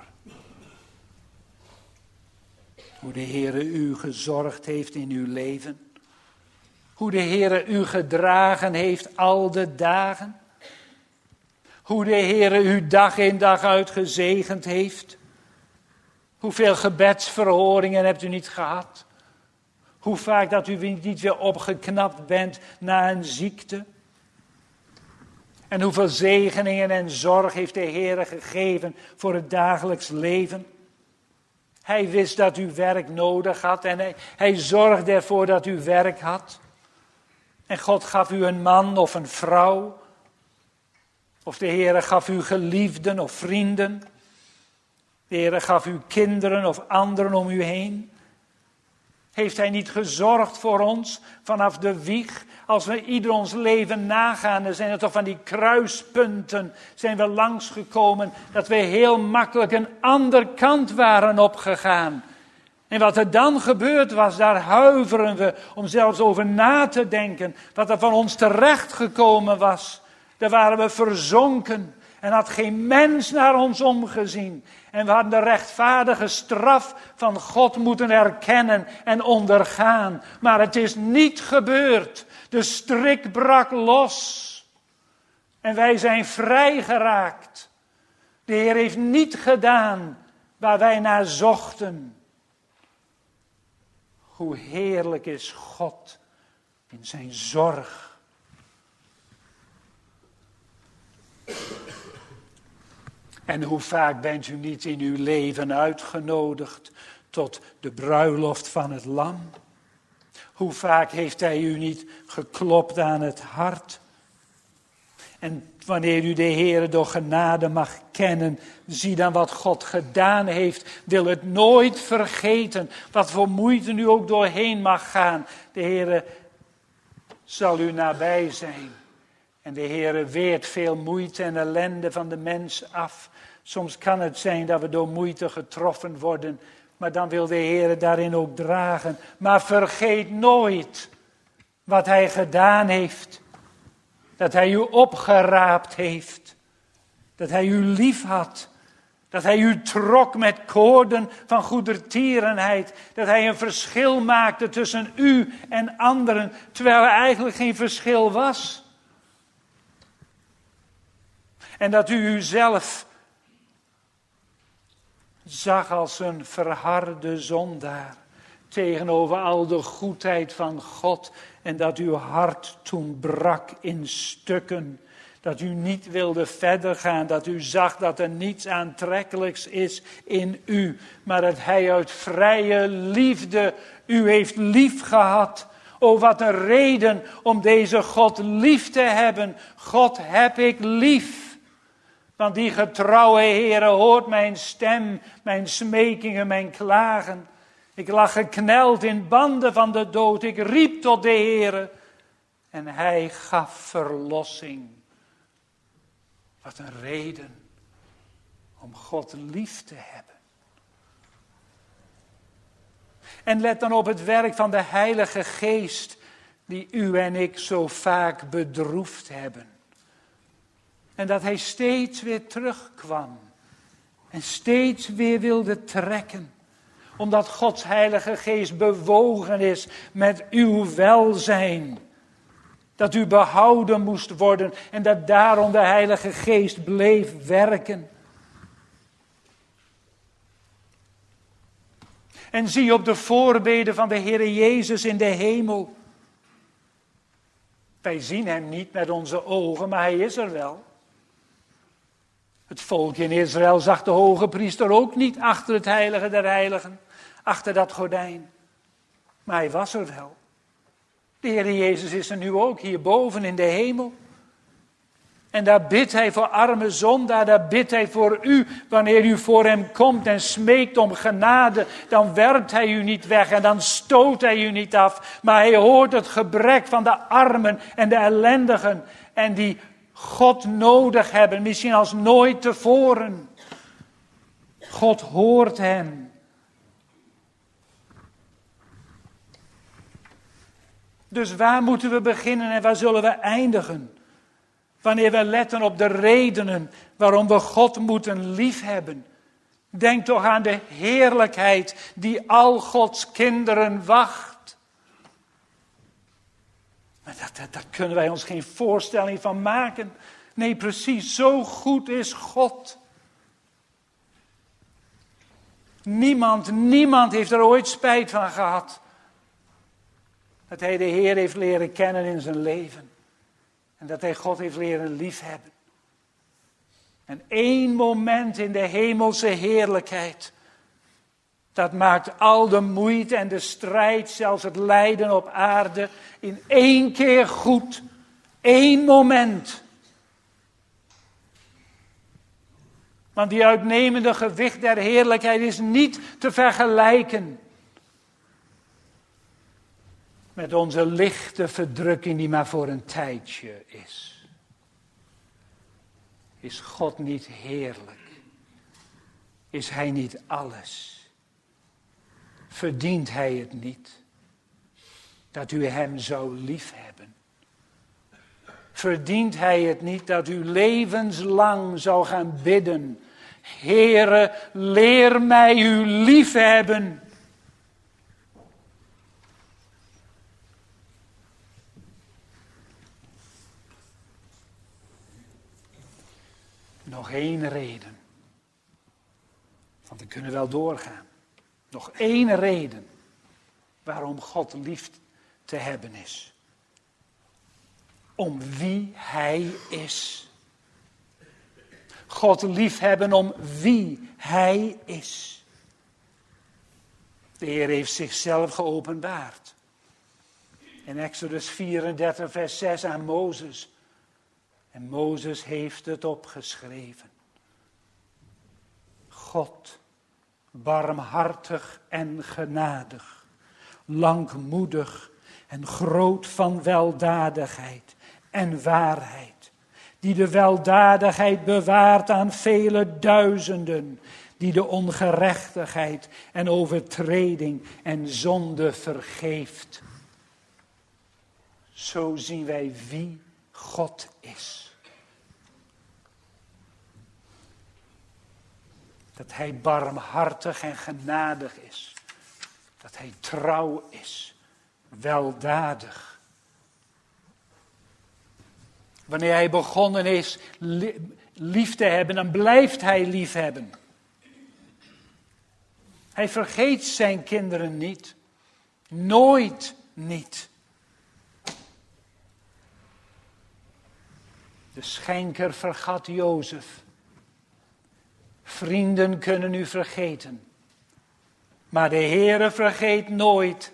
Hoe de Heere u gezorgd heeft in uw leven. Hoe de Heere u gedragen heeft al de dagen. Hoe de Heere u dag in dag uit gezegend heeft. Hoeveel gebedsverhoringen hebt u niet gehad? Hoe vaak dat u niet weer opgeknapt bent na een ziekte? En hoeveel zegeningen en zorg heeft de Heere gegeven voor het dagelijks leven? Hij wist dat u werk nodig had en hij, hij zorgde ervoor dat u werk had. En God gaf u een man of een vrouw. Of de Heere gaf u geliefden of vrienden. De Heere gaf u kinderen of anderen om u heen. Heeft Hij niet gezorgd voor ons vanaf de wieg? Als we ieder ons leven nagaan, dan zijn er toch van die kruispunten, zijn we langsgekomen, dat we heel makkelijk een andere kant waren opgegaan. En wat er dan gebeurd was, daar huiveren we om zelfs over na te denken. Wat er van ons terechtgekomen was, daar waren we verzonken. En had geen mens naar ons omgezien. En we hadden de rechtvaardige straf van God moeten erkennen en ondergaan. Maar het is niet gebeurd. De strik brak los. En wij zijn vrijgeraakt. De Heer heeft niet gedaan waar wij naar zochten. Hoe heerlijk is God in zijn zorg. En hoe vaak bent u niet in uw leven uitgenodigd tot de bruiloft van het lam? Hoe vaak heeft hij u niet geklopt aan het hart? En wanneer u de Heere door genade mag kennen, zie dan wat God gedaan heeft. Wil het nooit vergeten, wat voor moeite u ook doorheen mag gaan. De Heere zal u nabij zijn. En de Heere weert veel moeite en ellende van de mens af. Soms kan het zijn dat we door moeite getroffen worden. Maar dan wil de Heere daarin ook dragen. Maar vergeet nooit wat Hij gedaan heeft. Dat Hij u opgeraapt heeft. Dat Hij u lief had. Dat Hij u trok met koorden van goedertierenheid. Dat Hij een verschil maakte tussen u en anderen. Terwijl er eigenlijk geen verschil was. En dat u uzelf zag als een verharde zondaar tegenover al de goedheid van God. En dat uw hart toen brak in stukken. Dat u niet wilde verder gaan. Dat u zag dat er niets aantrekkelijks is in u. Maar dat Hij uit vrije liefde u heeft lief gehad. O, wat een reden om deze God lief te hebben. God heb ik lief. Want die getrouwe Heere hoort mijn stem, mijn smekingen, mijn klagen. Ik lag gekneld in banden van de dood. Ik riep tot de Heere en Hij gaf verlossing. Wat een reden om God lief te hebben. En let dan op het werk van de Heilige Geest die u en ik zo vaak bedroefd hebben. En dat Hij steeds weer terugkwam. En steeds weer wilde trekken. Omdat Gods Heilige Geest bewogen is met uw welzijn. Dat u behouden moest worden. En dat daarom de Heilige Geest bleef werken. En zie op de voorbeden van de Heere Jezus in de hemel. Wij zien Hem niet met onze ogen, maar Hij is er wel. Het volk in Israël zag de hoge priester ook niet achter het heilige der heiligen, achter dat gordijn. Maar Hij was er wel. De Heere Jezus is er nu ook, hierboven in de hemel. En daar bidt Hij voor arme zondaar, daar bidt Hij voor u. Wanneer u voor Hem komt en smeekt om genade, dan werpt Hij u niet weg en dan stoot Hij u niet af. Maar Hij hoort het gebrek van de armen en de ellendigen en die God nodig hebben, misschien als nooit tevoren. God hoort hen. Dus waar moeten we beginnen en waar zullen we eindigen? Wanneer we letten op de redenen waarom we God moeten liefhebben. Denk toch aan de heerlijkheid die al Gods kinderen wacht. Maar dat, dat, daar kunnen wij ons geen voorstelling van maken. Nee, precies, zo goed is God. Niemand, niemand heeft er ooit spijt van gehad. Dat hij de Heer heeft leren kennen in zijn leven. En dat hij God heeft leren liefhebben. En één moment in de hemelse heerlijkheid. Dat maakt al de moeite en de strijd, zelfs het lijden op aarde, in één keer goed. Eén moment. Want die uitnemende gewicht der heerlijkheid is niet te vergelijken met onze lichte verdrukking die maar voor een tijdje is. Is God niet heerlijk? Is Hij niet alles? Verdient Hij het niet dat u Hem zou liefhebben? Verdient Hij het niet dat u levenslang zou gaan bidden: Heere, leer mij u liefhebben. Nog één reden. Want we kunnen wel doorgaan. Nog één reden waarom God lief te hebben is. Om wie Hij is. God liefhebben om wie Hij is. De Heer heeft zichzelf geopenbaard. In Exodus vierendertig vers zes aan Mozes. En Mozes heeft het opgeschreven. God, barmhartig en genadig, langmoedig en groot van weldadigheid en waarheid, die de weldadigheid bewaart aan vele duizenden, die de ongerechtigheid en overtreding en zonde vergeeft. Zo zien wij wie God is. Dat Hij barmhartig en genadig is. Dat Hij trouw is. Weldadig. Wanneer Hij begonnen is lief te hebben, dan blijft Hij lief hebben. Hij vergeet zijn kinderen niet. Nooit niet. De schenker vergat Jozef. Vrienden kunnen u vergeten. Maar de Heere vergeet nooit.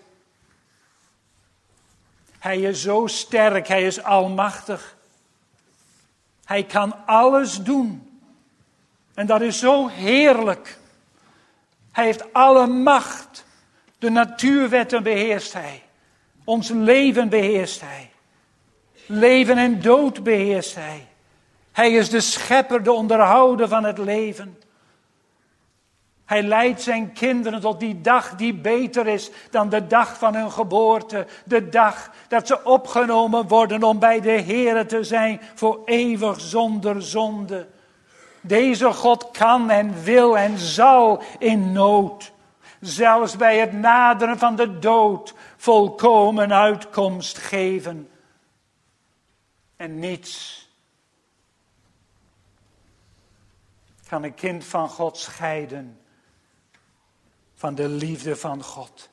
Hij is zo sterk, Hij is almachtig. Hij kan alles doen. En dat is zo heerlijk. Hij heeft alle macht. De natuurwetten beheerst Hij. Ons leven beheerst Hij. Leven en dood beheerst Hij. Hij is de schepper, de onderhouder van het leven. Hij leidt zijn kinderen tot die dag die beter is dan de dag van hun geboorte. De dag dat ze opgenomen worden om bij de Heere te zijn voor eeuwig zonder zonde. Deze God kan en wil en zal in nood, zelfs bij het naderen van de dood, volkomen uitkomst geven. En niets kan een kind van God scheiden van de liefde van God.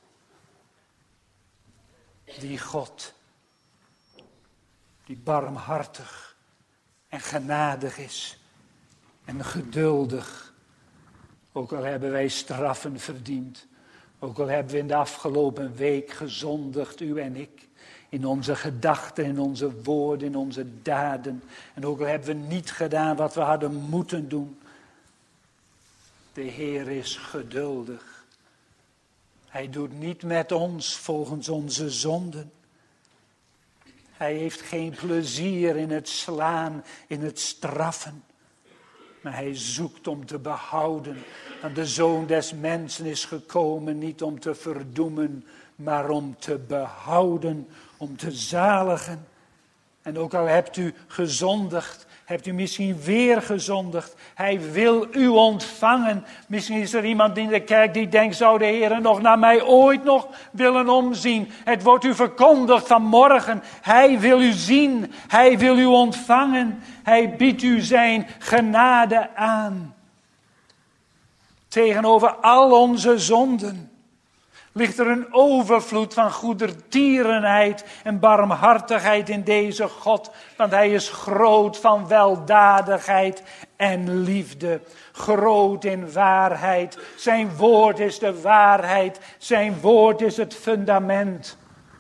Die God, die barmhartig en genadig is en geduldig. Ook al hebben wij straffen verdiend. Ook al hebben we in de afgelopen week gezondigd, u en ik. In onze gedachten, in onze woorden, in onze daden. En ook al hebben we niet gedaan wat we hadden moeten doen. De Heer is geduldig. Hij doet niet met ons volgens onze zonden. Hij heeft geen plezier in het slaan, in het straffen. Maar hij zoekt om te behouden. Want de Zoon des Mensen is gekomen niet om te verdoemen, maar om te behouden, om te zaligen. En ook al hebt u gezondigd, hebt u misschien weer gezondigd. Hij wil u ontvangen. Misschien is er iemand in de kerk die denkt, zou de Heer nog naar mij ooit nog willen omzien? Het wordt u verkondigd vanmorgen. Hij wil u zien. Hij wil u ontvangen. Hij biedt u zijn genade aan. Tegenover al onze zonden ligt er een overvloed van goedertierenheid en barmhartigheid in deze God. Want hij is groot van weldadigheid en liefde. Groot in waarheid. Zijn woord is de waarheid. Zijn woord is het fundament.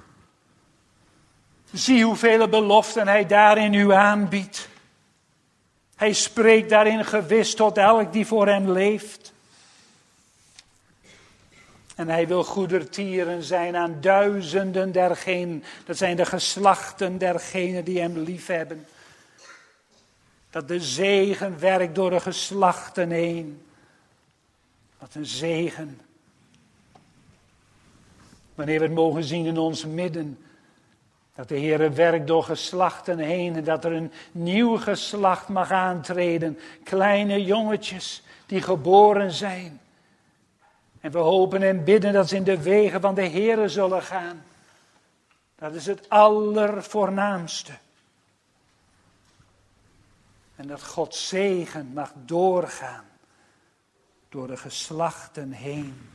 Zie hoeveel beloften hij daarin u aanbiedt. Hij spreekt daarin gewis tot elk die voor hem leeft. En hij wil goedertieren zijn aan duizenden dergenen. Dat zijn de geslachten dergenen die hem liefhebben. Dat de zegen werkt door de geslachten heen. Wat een zegen. Wanneer we het mogen zien in ons midden. Dat de Heer werkt door geslachten heen. En dat er een nieuw geslacht mag aantreden. Kleine jongetjes die geboren zijn. En we hopen en bidden dat ze in de wegen van de Heere zullen gaan. Dat is het allervoornaamste. En dat Gods zegen mag doorgaan. Door de geslachten heen.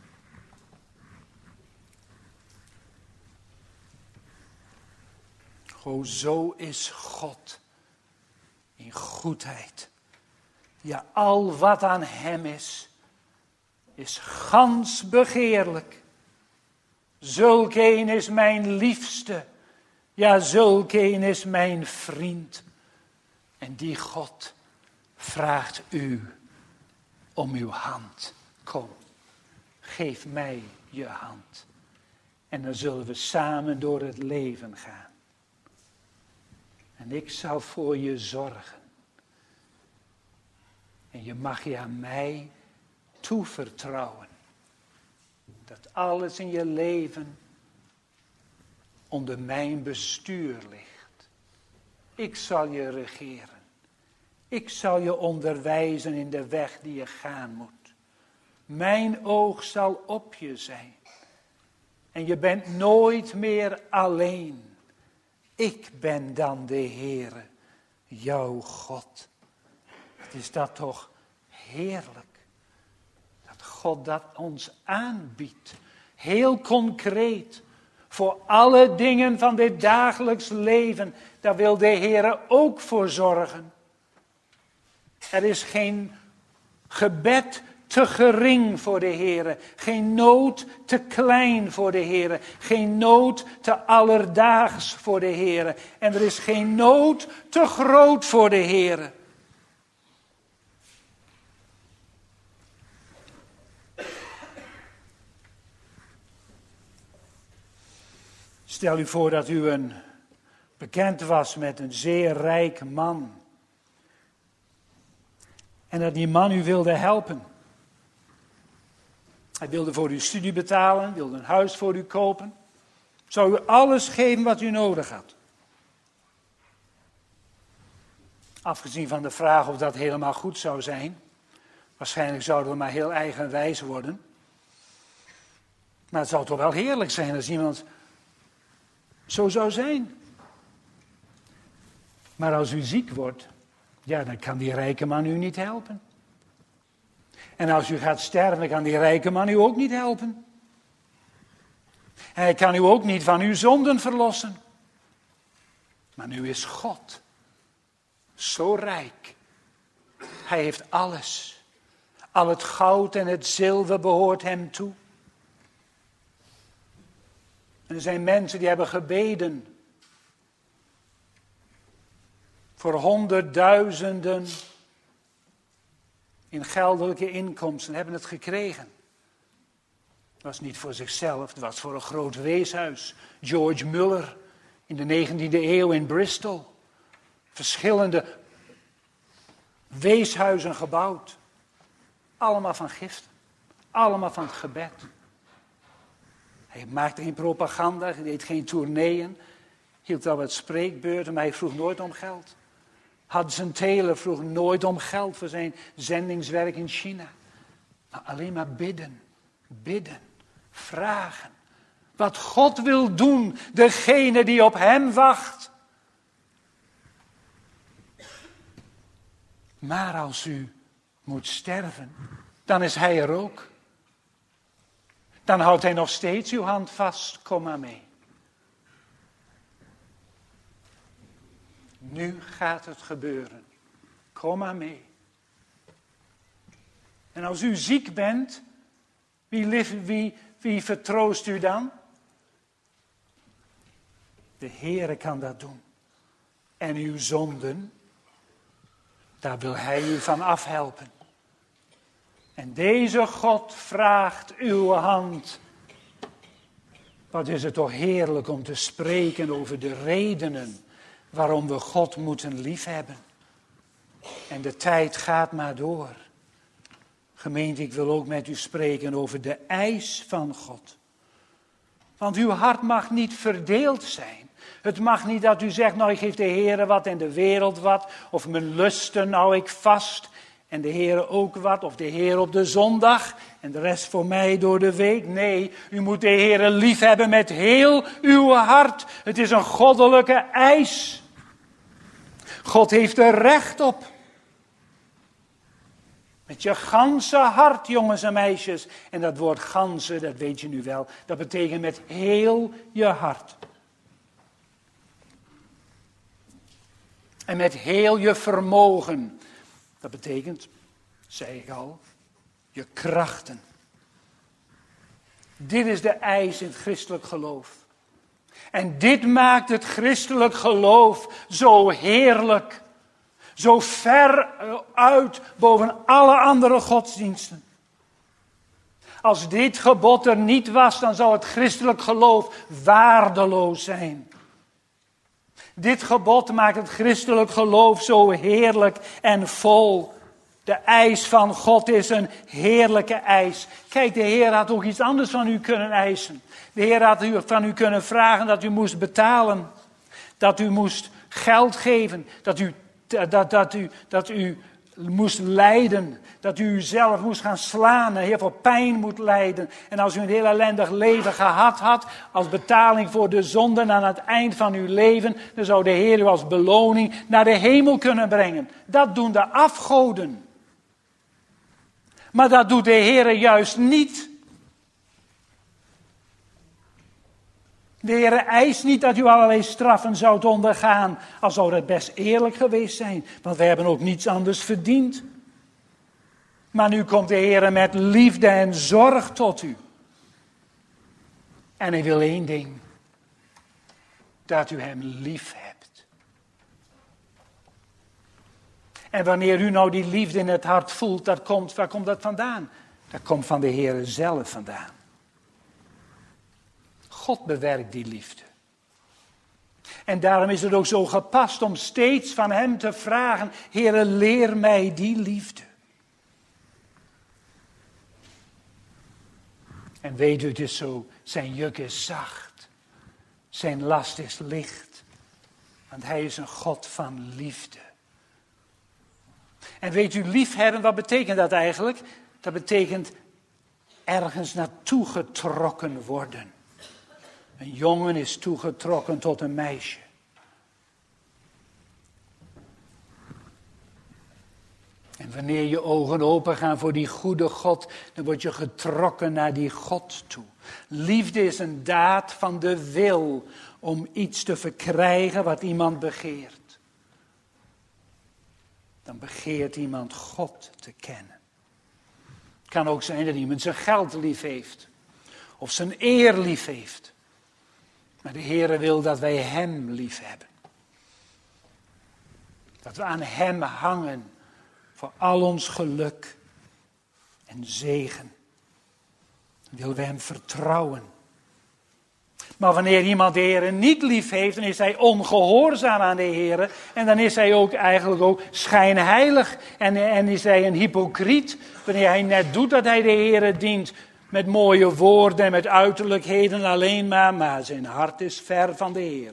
O, zo is God. In goedheid. Ja, al wat aan hem is. Is gans begeerlijk. Zulk een is mijn liefste. Ja, zulk een is mijn vriend. En die God vraagt u om uw hand. Kom, geef mij je hand. En dan zullen we samen door het leven gaan. En ik zal voor je zorgen. En je mag je aan mij toevertrouwen. Dat alles in je leven onder mijn bestuur ligt. Ik zal je regeren. Ik zal je onderwijzen in de weg die je gaan moet. Mijn oog zal op je zijn. En je bent nooit meer alleen. Ik ben dan de Heere, jouw God. Wat is dat toch heerlijk. God dat ons aanbiedt. Heel concreet. Voor alle dingen van dit dagelijks leven. Daar wil de Heer ook voor zorgen. Er is geen gebed te gering voor de Heer. Geen nood te klein voor de Heer. Geen nood te alledaags voor de Heer. En er is geen nood te groot voor de Heer. Stel u voor dat u een, bekend was met een zeer rijk man. En dat die man u wilde helpen. Hij wilde voor uw studie betalen, wilde een huis voor u kopen. Zou u alles geven wat u nodig had. Afgezien van de vraag of dat helemaal goed zou zijn. Waarschijnlijk zouden we maar heel eigenwijs worden. Maar het zou toch wel heerlijk zijn als iemand zo zou zijn. Maar als u ziek wordt, ja, dan kan die rijke man u niet helpen. En als u gaat sterven, kan die rijke man u ook niet helpen. En hij kan u ook niet van uw zonden verlossen. Maar nu is God zo rijk. Hij heeft alles. Al het goud en het zilver behoort hem toe. En er zijn mensen die hebben gebeden voor honderdduizenden in geldelijke inkomsten en hebben het gekregen. Het was niet voor zichzelf, het was voor een groot weeshuis. George Muller in de negentiende eeuw in Bristol. Verschillende weeshuizen gebouwd. Allemaal van giften. Allemaal van het gebed. Hij maakte geen propaganda, hij deed geen tourneeën. Hield wel wat spreekbeurten, maar hij vroeg nooit om geld. Hudson Taylor vroeg nooit om geld voor zijn zendingswerk in China. Maar alleen maar bidden, bidden, vragen. Wat God wil doen, degene die op hem wacht. Maar als u moet sterven, dan is hij er ook. Dan houdt hij nog steeds uw hand vast, kom maar mee. Nu gaat het gebeuren. Kom maar mee. En als u ziek bent, wie, wie, wie vertroost u dan? De Heere kan dat doen. En uw zonden, daar wil hij u van afhelpen. En deze God vraagt uw hand. Wat is het toch heerlijk om te spreken over de redenen waarom we God moeten liefhebben. En de tijd gaat maar door. Gemeente, ik wil ook met u spreken over de eis van God. Want uw hart mag niet verdeeld zijn. Het mag niet dat u zegt, nou ik geef de Heere wat en de wereld wat. Of mijn lusten hou ik vast en de Heere ook wat. Of de Heer op de zondag en de rest voor mij door de week. Nee, u moet de Heere liefhebben met heel uw hart. Het is een goddelijke eis. God heeft er recht op. Met je ganse hart, jongens en meisjes. En dat woord ganse, dat weet je nu wel. Dat betekent met heel je hart. En met heel je vermogen. Dat betekent, zei ik al, je krachten. Dit is de eis in het christelijk geloof. En dit maakt het christelijk geloof zo heerlijk. Zo ver uit boven alle andere godsdiensten. Als dit gebod er niet was, dan zou het christelijk geloof waardeloos zijn. Dit gebod maakt het christelijk geloof zo heerlijk en vol. De eis van God is een heerlijke eis. Kijk, de Heer had ook iets anders van u kunnen eisen. De Heer had u van u kunnen vragen dat u moest betalen. Dat u moest geld geven. Dat u, dat, dat u, dat u moest lijden. Dat u uzelf moest gaan slaan en heel veel pijn moet lijden. En als u een heel ellendig leven gehad had, als betaling voor de zonden aan het eind van uw leven, dan zou de Heer u als beloning naar de hemel kunnen brengen. Dat doen de afgoden. Maar dat doet de Heer juist niet. De Heer eist niet dat u allerlei straffen zoudt ondergaan, al zou dat best eerlijk geweest zijn, want wij hebben ook niets anders verdiend. Maar nu komt de Heer met liefde en zorg tot u. En hij wil één ding, dat u hem lief hebt. En wanneer u nou die liefde in het hart voelt, dat komt, waar komt dat vandaan? Dat komt van de Heer zelf vandaan. God bewerkt die liefde. En daarom is het ook zo gepast om steeds van hem te vragen, Heere, leer mij die liefde. En weet u, het is zo, zijn juk is zacht, zijn last is licht, want hij is een God van liefde. En weet u, liefhebben, wat betekent dat eigenlijk? Dat betekent ergens naartoe getrokken worden. Een jongen is toegetrokken tot een meisje. En wanneer je ogen open gaan voor die goede God, dan word je getrokken naar die God toe. Liefde is een daad van de wil om iets te verkrijgen wat iemand begeert. Dan begeert iemand God te kennen. Het kan ook zijn dat iemand zijn geld lief heeft. Of zijn eer lief heeft. Maar de Heere wil dat wij hem lief hebben. Dat we aan hem hangen voor al ons geluk en zegen. Dan willen we hem vertrouwen. Maar wanneer iemand de Heere niet lief heeft, dan is hij ongehoorzaam aan de Heere. En dan is hij ook eigenlijk ook schijnheilig. En, en is hij een hypocriet. Wanneer hij net doet dat hij de Heere dient. met mooie woorden en met uiterlijkheden alleen maar, maar zijn hart is ver van de Heer.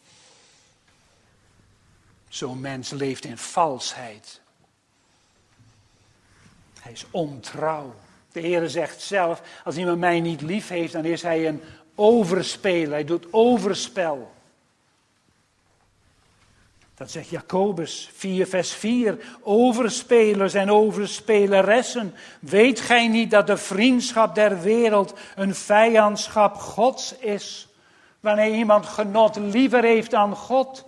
Zo'n mens leeft in valsheid. Hij is ontrouw. De Heer zegt zelf, als iemand mij niet lief heeft, dan is hij een overspeler. Hij doet overspel. Dat zegt Jacobus vier vers vier. Overspelers en overspeleressen. Weet gij niet dat de vriendschap der wereld een vijandschap Gods is? Wanneer iemand genot liever heeft dan God.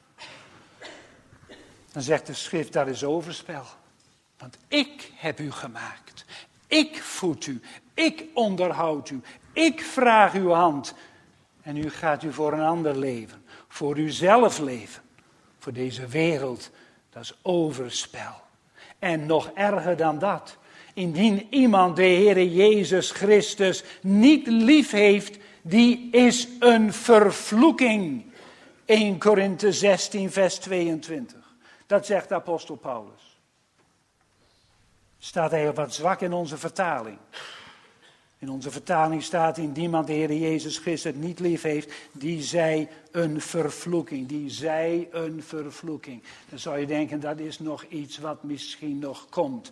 Dan zegt de schrift, dat is overspel. Want ik heb u gemaakt. Ik voed u. Ik onderhoud u. Ik vraag uw hand. En nu gaat u voor een ander leven. Voor uzelf leven. Voor deze wereld. Dat is overspel. En nog erger dan dat. Indien iemand de Heere Jezus Christus niet lief heeft. Die is een vervloeking. Eerste Korinthe zestien vers tweeëntwintig. Dat zegt de apostel Paulus. Staat heel wat zwak in onze vertaling. In onze vertaling staat, indien iemand de Heer Jezus Christus niet lief heeft, die zij een vervloeking. Die zij een vervloeking. Dan zou je denken, dat is nog iets wat misschien nog komt.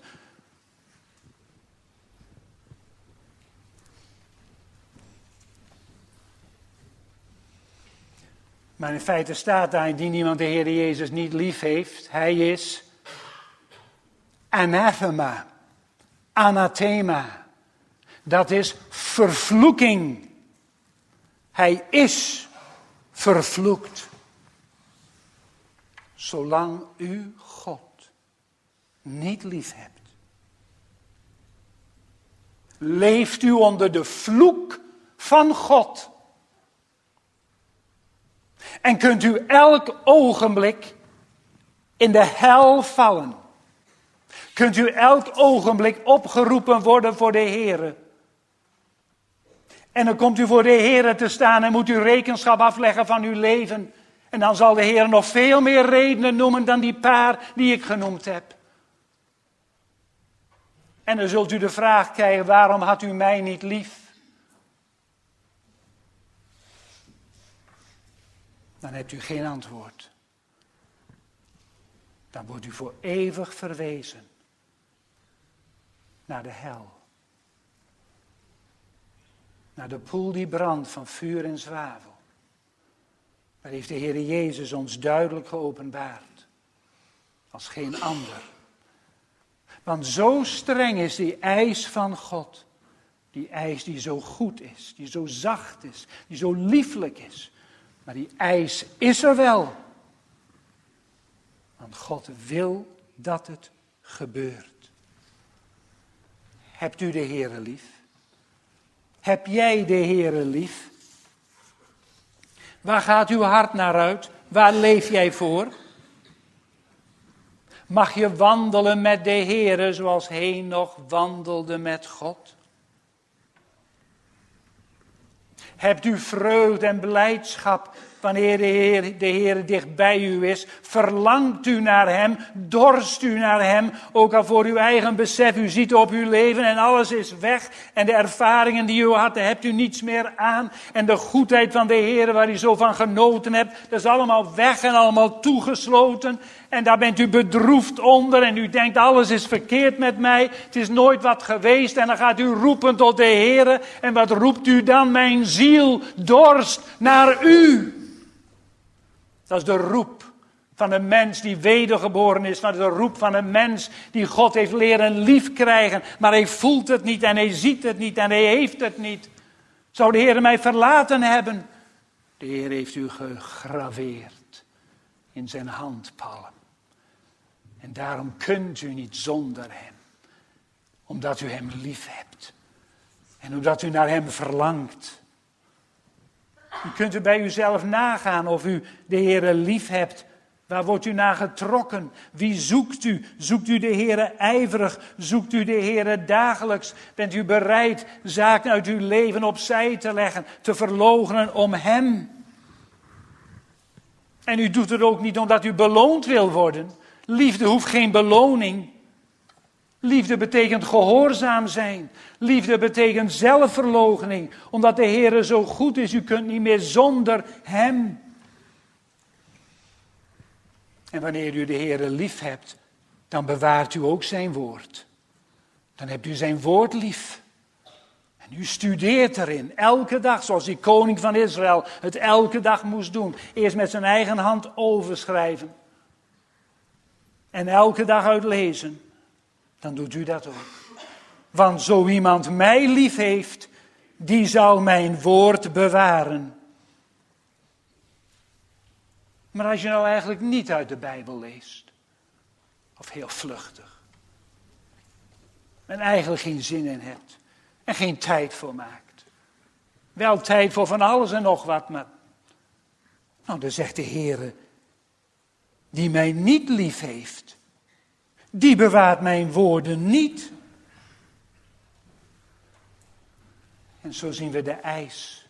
Maar in feite staat daar, indien iemand de Heer Jezus niet lief heeft, hij is anathema, anathema. Dat is vervloeking. Hij is vervloekt. Zolang u God niet lief hebt. Leeft u onder de vloek van God. En kunt u elk ogenblik in de hel vallen. Kunt u elk ogenblik opgeroepen worden voor de Heere. En dan komt u voor de Heere te staan en moet u rekenschap afleggen van uw leven. En dan zal de Heer nog veel meer redenen noemen dan die paar die ik genoemd heb. En dan zult u de vraag krijgen, waarom had u mij niet lief? Dan hebt u geen antwoord. Dan wordt u voor eeuwig verwezen naar de hel. Naar de poel die brandt van vuur en zwavel. Daar heeft de Heer Jezus ons duidelijk geopenbaard. Als geen ander. Want zo streng is die eis van God. Die eis die zo goed is. Die zo zacht is. Die zo lieflijk is. Maar die eis is er wel. Want God wil dat het gebeurt. Hebt u de Heere lief? Heb jij de Heere lief? Waar gaat uw hart naar uit? Waar leef jij voor? Mag je wandelen met de Heere zoals Henoch wandelde met God? Hebt u vreugde en blijdschap wanneer de Heer, de Heer dicht bij u is? Verlangt u naar Hem? Dorst u naar Hem? Ook al voor uw eigen besef, u ziet op uw leven en alles is weg. En de ervaringen die u had, daar hebt u niets meer aan. En de goedheid van de Heer waar u zo van genoten hebt, dat is allemaal weg en allemaal toegesloten. En daar bent u bedroefd onder en u denkt alles is verkeerd met mij. Het is nooit wat geweest en dan gaat u roepen tot de Heer. En wat roept u dan? Mijn ziel dorst naar u. Dat is de roep van een mens die wedergeboren is. Dat is de roep van een mens die God heeft leren lief krijgen. Maar hij voelt het niet en hij ziet het niet en hij heeft het niet. Zou de Heer mij verlaten hebben? De Heer heeft u gegraveerd in zijn handpalm. En daarom kunt u niet zonder hem. Omdat u hem lief hebt. En omdat u naar hem verlangt. U kunt er bij uzelf nagaan of u de Heere lief hebt. Waar wordt u naar getrokken? Wie zoekt u? Zoekt u de Heere ijverig? Zoekt u de Heere dagelijks? Bent u bereid zaken uit uw leven opzij te leggen? Te verloochenen om hem? En u doet het ook niet omdat u beloond wil worden. Liefde hoeft geen beloning. Liefde betekent gehoorzaam zijn. Liefde betekent zelfverloochening. Omdat de Heer zo goed is, u kunt niet meer zonder Hem. En wanneer u de Heer lief hebt, dan bewaart u ook zijn woord. Dan hebt u zijn woord lief. En u studeert erin, elke dag, zoals die koning van Israël het elke dag moest doen. Eerst met zijn eigen hand overschrijven. En elke dag uitlezen. Dan doet u dat ook. Want zo iemand mij lief heeft, die zal mijn woord bewaren. Maar als je nou eigenlijk niet uit de Bijbel leest, of heel vluchtig, en eigenlijk geen zin in hebt, en geen tijd voor maakt, wel tijd voor van alles en nog wat, maar nou, dan zegt de Heere, die mij niet lief heeft, die bewaart mijn woorden niet. En zo zien we de eis.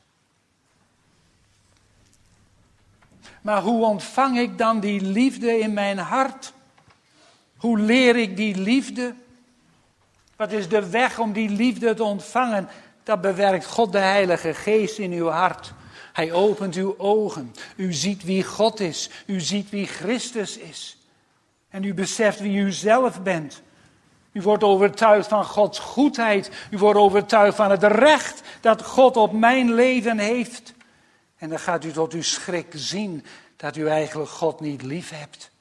Maar hoe ontvang ik dan die liefde in mijn hart? Hoe leer ik die liefde? Wat is de weg om die liefde te ontvangen? Dat bewerkt God de Heilige Geest in uw hart. Hij opent uw ogen. U ziet wie God is. U ziet wie Christus is. En u beseft wie u zelf bent. U wordt overtuigd van Gods goedheid. U wordt overtuigd van het recht dat God op mijn leven heeft. En dan gaat u tot uw schrik zien dat u eigenlijk God niet lief hebt.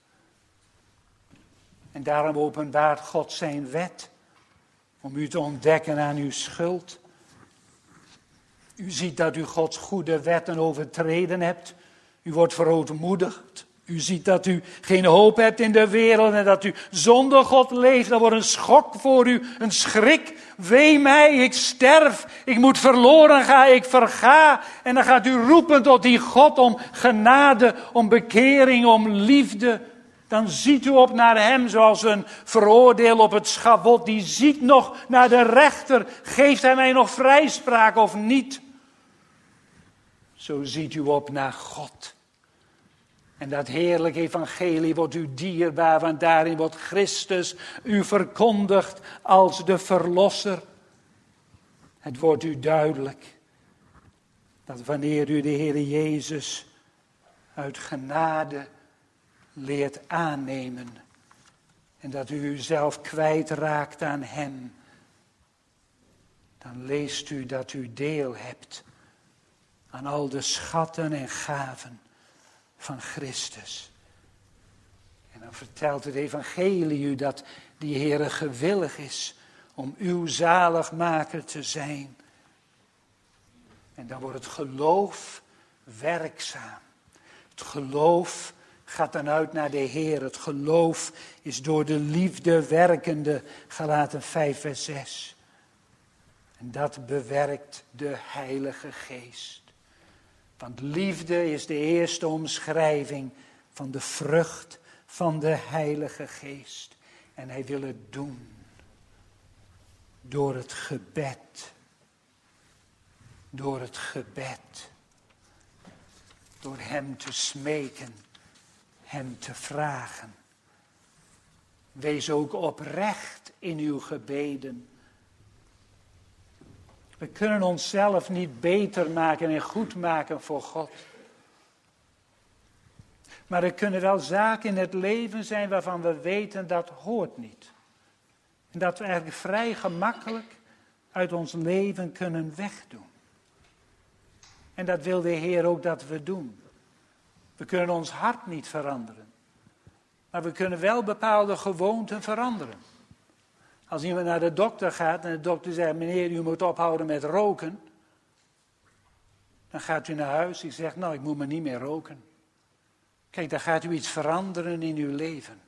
En daarom openbaart God zijn wet. Om u te ontdekken aan uw schuld. U ziet dat u Gods goede wetten overtreden hebt. U wordt verootmoedigd. U ziet dat u geen hoop hebt in de wereld en dat u zonder God leeft. Dat wordt een schok voor u, een schrik. Wee mij, ik sterf, ik moet verloren gaan, ik verga. En dan gaat u roepen tot die God om genade, om bekering, om liefde. Dan ziet u op naar hem zoals een veroordeel op het schavot. Die ziet nog naar de rechter. Geeft hij mij nog vrijspraak of niet? Zo ziet u op naar God. En dat heerlijke evangelie wordt u dierbaar, want daarin wordt Christus u verkondigd als de verlosser. Het wordt u duidelijk dat wanneer u de Heer Jezus uit genade leert aannemen en dat u uzelf kwijtraakt aan hem, dan leest u dat u deel hebt aan al de schatten en gaven van Christus. En dan vertelt het evangelie u dat die Heere gewillig is om uw zaligmaker te zijn. En dan wordt het geloof werkzaam. Het geloof gaat dan uit naar de Heer. Het geloof is door de liefde werkende, Galaten vijf vers zes. En dat bewerkt de Heilige Geest. Want liefde is de eerste omschrijving van de vrucht van de Heilige Geest. En hij wil het doen door het gebed. Door het gebed. Door hem te smeken, hem te vragen. Wees ook oprecht in uw gebeden. We kunnen onszelf niet beter maken en goed maken voor God. Maar er kunnen wel zaken in het leven zijn waarvan we weten dat hoort niet. En dat we eigenlijk vrij gemakkelijk uit ons leven kunnen wegdoen. En dat wil de Heer ook dat we doen. We kunnen ons hart niet veranderen. Maar we kunnen wel bepaalde gewoonten veranderen. Als iemand naar de dokter gaat en de dokter zegt, meneer, u moet ophouden met roken. Dan gaat u naar huis en zegt, nou, ik moet maar niet meer roken. Kijk, dan gaat u iets veranderen in uw leven.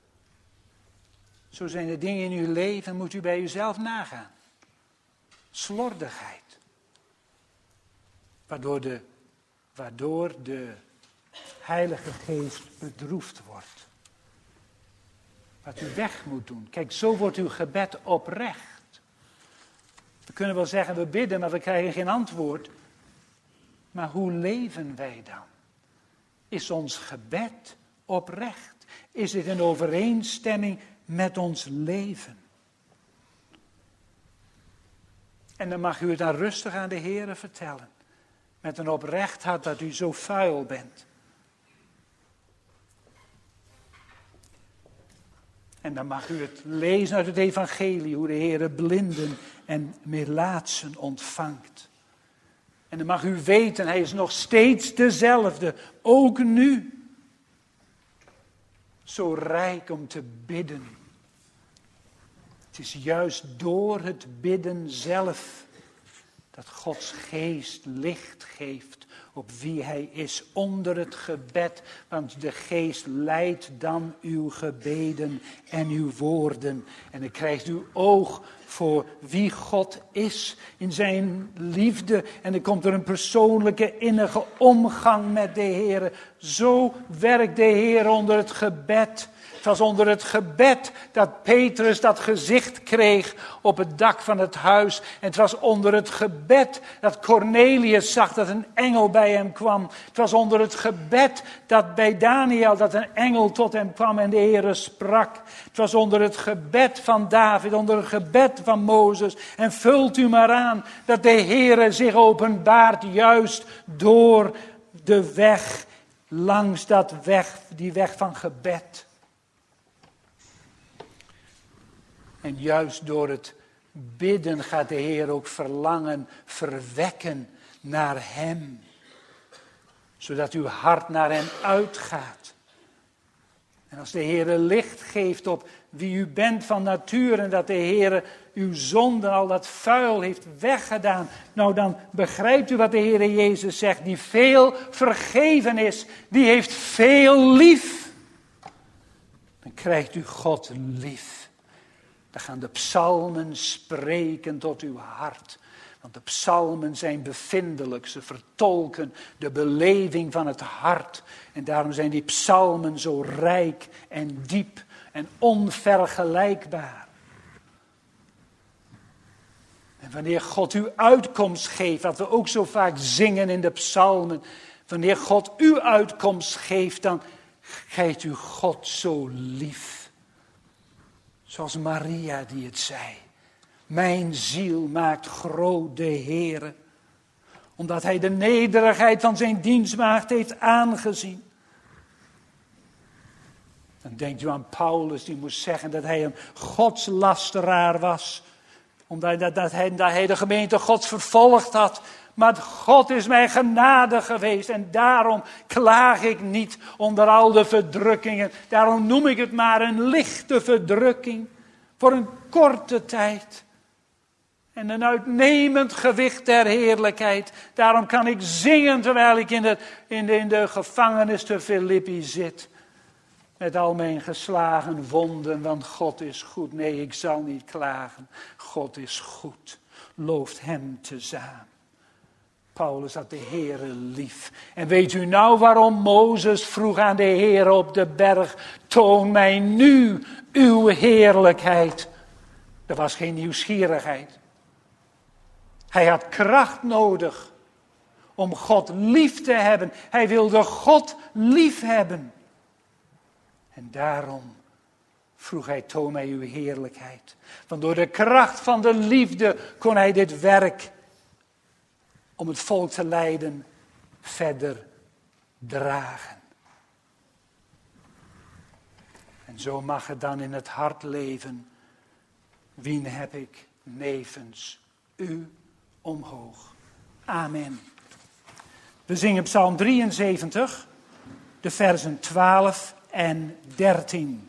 Zo zijn de dingen in uw leven, moet u bij uzelf nagaan. Slordigheid. Waardoor de, waardoor de Heilige Geest bedroefd wordt. Wat u weg moet doen. Kijk, zo wordt uw gebed oprecht. We kunnen wel zeggen, we bidden, maar we krijgen geen antwoord. Maar hoe leven wij dan? Is ons gebed oprecht? Is het in overeenstemming met ons leven? En dan mag u het dan rustig aan de Heere vertellen. Met een oprecht hart dat u zo vuil bent. En dan mag u het lezen uit het evangelie, hoe de Heere blinden en melaatsen ontvangt. En dan mag u weten, hij is nog steeds dezelfde, ook nu. Zo rijk om te bidden. Het is juist door het bidden zelf dat Gods geest licht geeft op wie hij is onder het gebed. Want de geest leidt dan uw gebeden en uw woorden. En dan krijgt u oog voor wie God is in zijn liefde. En dan komt er een persoonlijke innige omgang met de Heer. Zo werkt de Heer onder het gebed. Het was onder het gebed dat Petrus dat gezicht kreeg op het dak van het huis. En het was onder het gebed dat Cornelius zag dat een engel bij hem kwam. Het was onder het gebed dat bij Daniel dat een engel tot hem kwam en de Heere sprak. Het was onder het gebed van David, onder het gebed van Mozes. En vult u maar aan dat de Heere zich openbaart juist door de weg, langs dat weg, die weg van gebed. En juist door het bidden gaat de Heer ook verlangen, verwekken naar hem. Zodat uw hart naar hem uitgaat. En als de Heer licht geeft op wie u bent van nature en dat de Heer uw zonden, al dat vuil heeft weggedaan. Nou dan begrijpt u wat de Heer Jezus zegt. Die veel vergeven is, die heeft veel lief. Dan krijgt u God lief. Dan gaan de psalmen spreken tot uw hart. Want de psalmen zijn bevindelijk. Ze vertolken de beleving van het hart. En daarom zijn die psalmen zo rijk en diep en onvergelijkbaar. En wanneer God u uitkomst geeft, wat we ook zo vaak zingen in de psalmen. Wanneer God u uitkomst geeft, dan krijgt u God zo lief. Zoals Maria die het zei. Mijn ziel maakt groot de Heere. Omdat hij de nederigheid van zijn dienstmaagd heeft aangezien. Dan denkt u aan Paulus die moest zeggen dat hij een godslasteraar was. Omdat dat, dat, hij, dat hij de gemeente Gods vervolgd had. Maar God is mij genadig geweest en daarom klaag ik niet onder al de verdrukkingen. Daarom noem ik het maar een lichte verdrukking voor een korte tijd. En een uitnemend gewicht der heerlijkheid. Daarom kan ik zingen terwijl ik in de, in de, in de gevangenis te Filippi zit. Met al mijn geslagen wonden, want God is goed. Nee, ik zal niet klagen. God is goed. Looft hem tezamen. Paulus had de Heere lief. En weet u nou waarom Mozes vroeg aan de Heere op de berg: toon mij nu uw heerlijkheid. Er was geen nieuwsgierigheid. Hij had kracht nodig om God lief te hebben. Hij wilde God lief hebben. En daarom vroeg hij: toon mij uw heerlijkheid. Want door de kracht van de liefde kon hij dit werk om het volk te leiden verder dragen. En zo mag het dan in het hart leven: wien heb ik nevens u omhoog. Amen. We zingen Psalm drieënzeventig, de versen twaalf en dertien.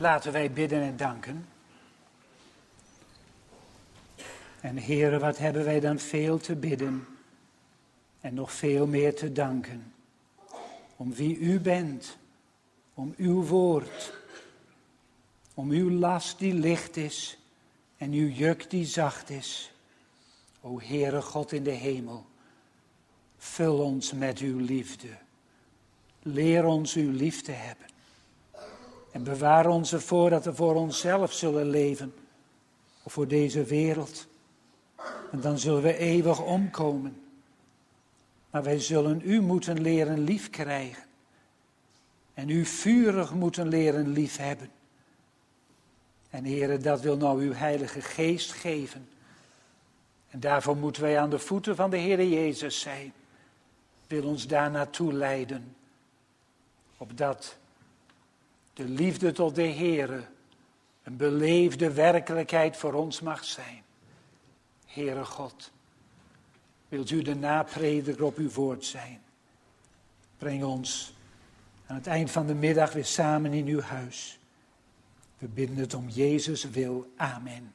Laten wij bidden en danken. En Heere, wat hebben wij dan veel te bidden en nog veel meer te danken. Om wie u bent, om uw woord, om uw last die licht is en uw juk die zacht is. O Heere God in de hemel, vul ons met uw liefde. Leer ons uw lief te hebben. En bewaar ons ervoor dat we voor onszelf zullen leven. Of voor deze wereld. En dan zullen we eeuwig omkomen. Maar wij zullen u moeten leren lief krijgen. En u vurig moeten leren lief hebben. En Heere, dat wil nou uw Heilige Geest geven. En daarvoor moeten wij aan de voeten van de Heere Jezus zijn. Wil ons daar naartoe leiden. Opdat de liefde tot de Heere een beleefde werkelijkheid voor ons mag zijn. Heere God, wilt u de naprediker op uw woord zijn. Breng ons aan het eind van de middag weer samen in uw huis. We bidden het om Jezus wil. Amen.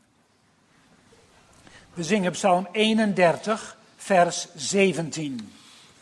We zingen Psalm eenendertig, vers zeventien.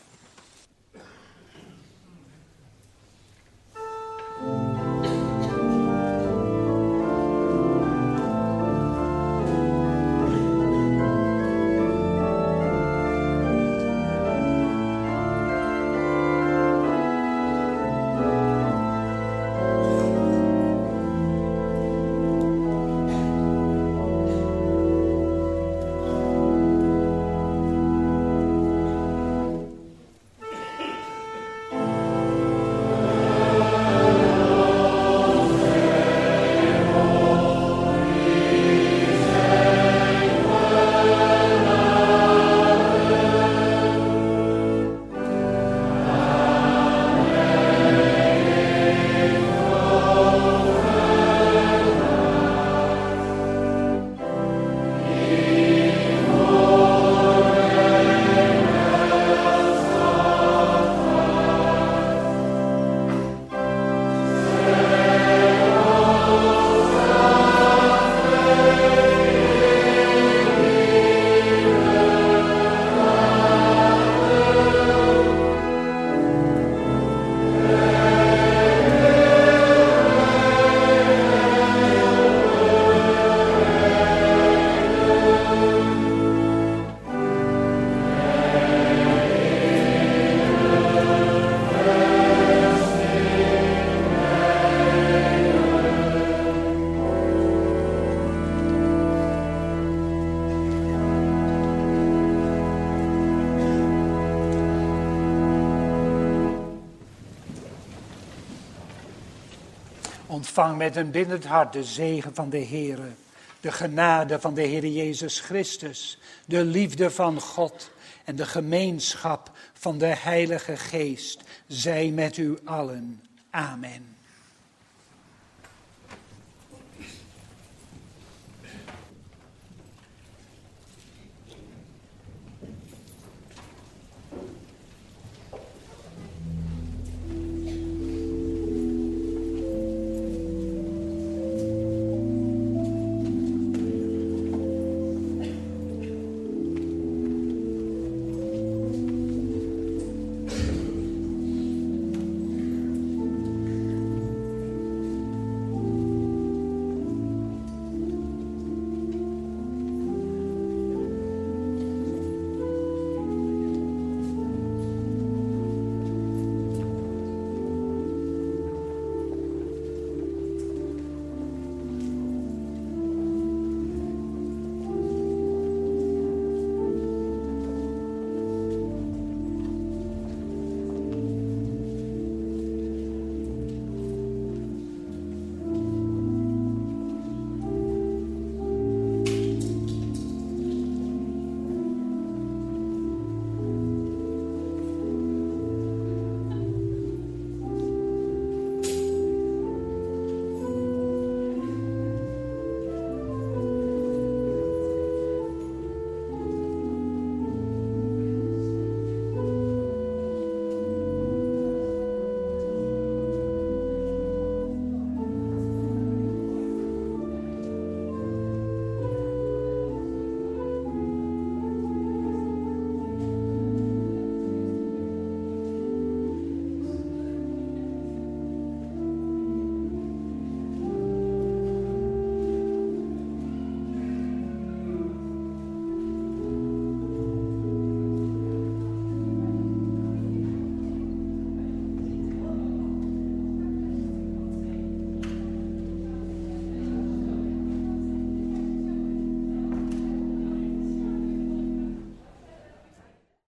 Ontvang met een biddend hart de zegen van de Heere, de genade van de Heere Jezus Christus, de liefde van God en de gemeenschap van de Heilige Geest zij met u allen. Amen.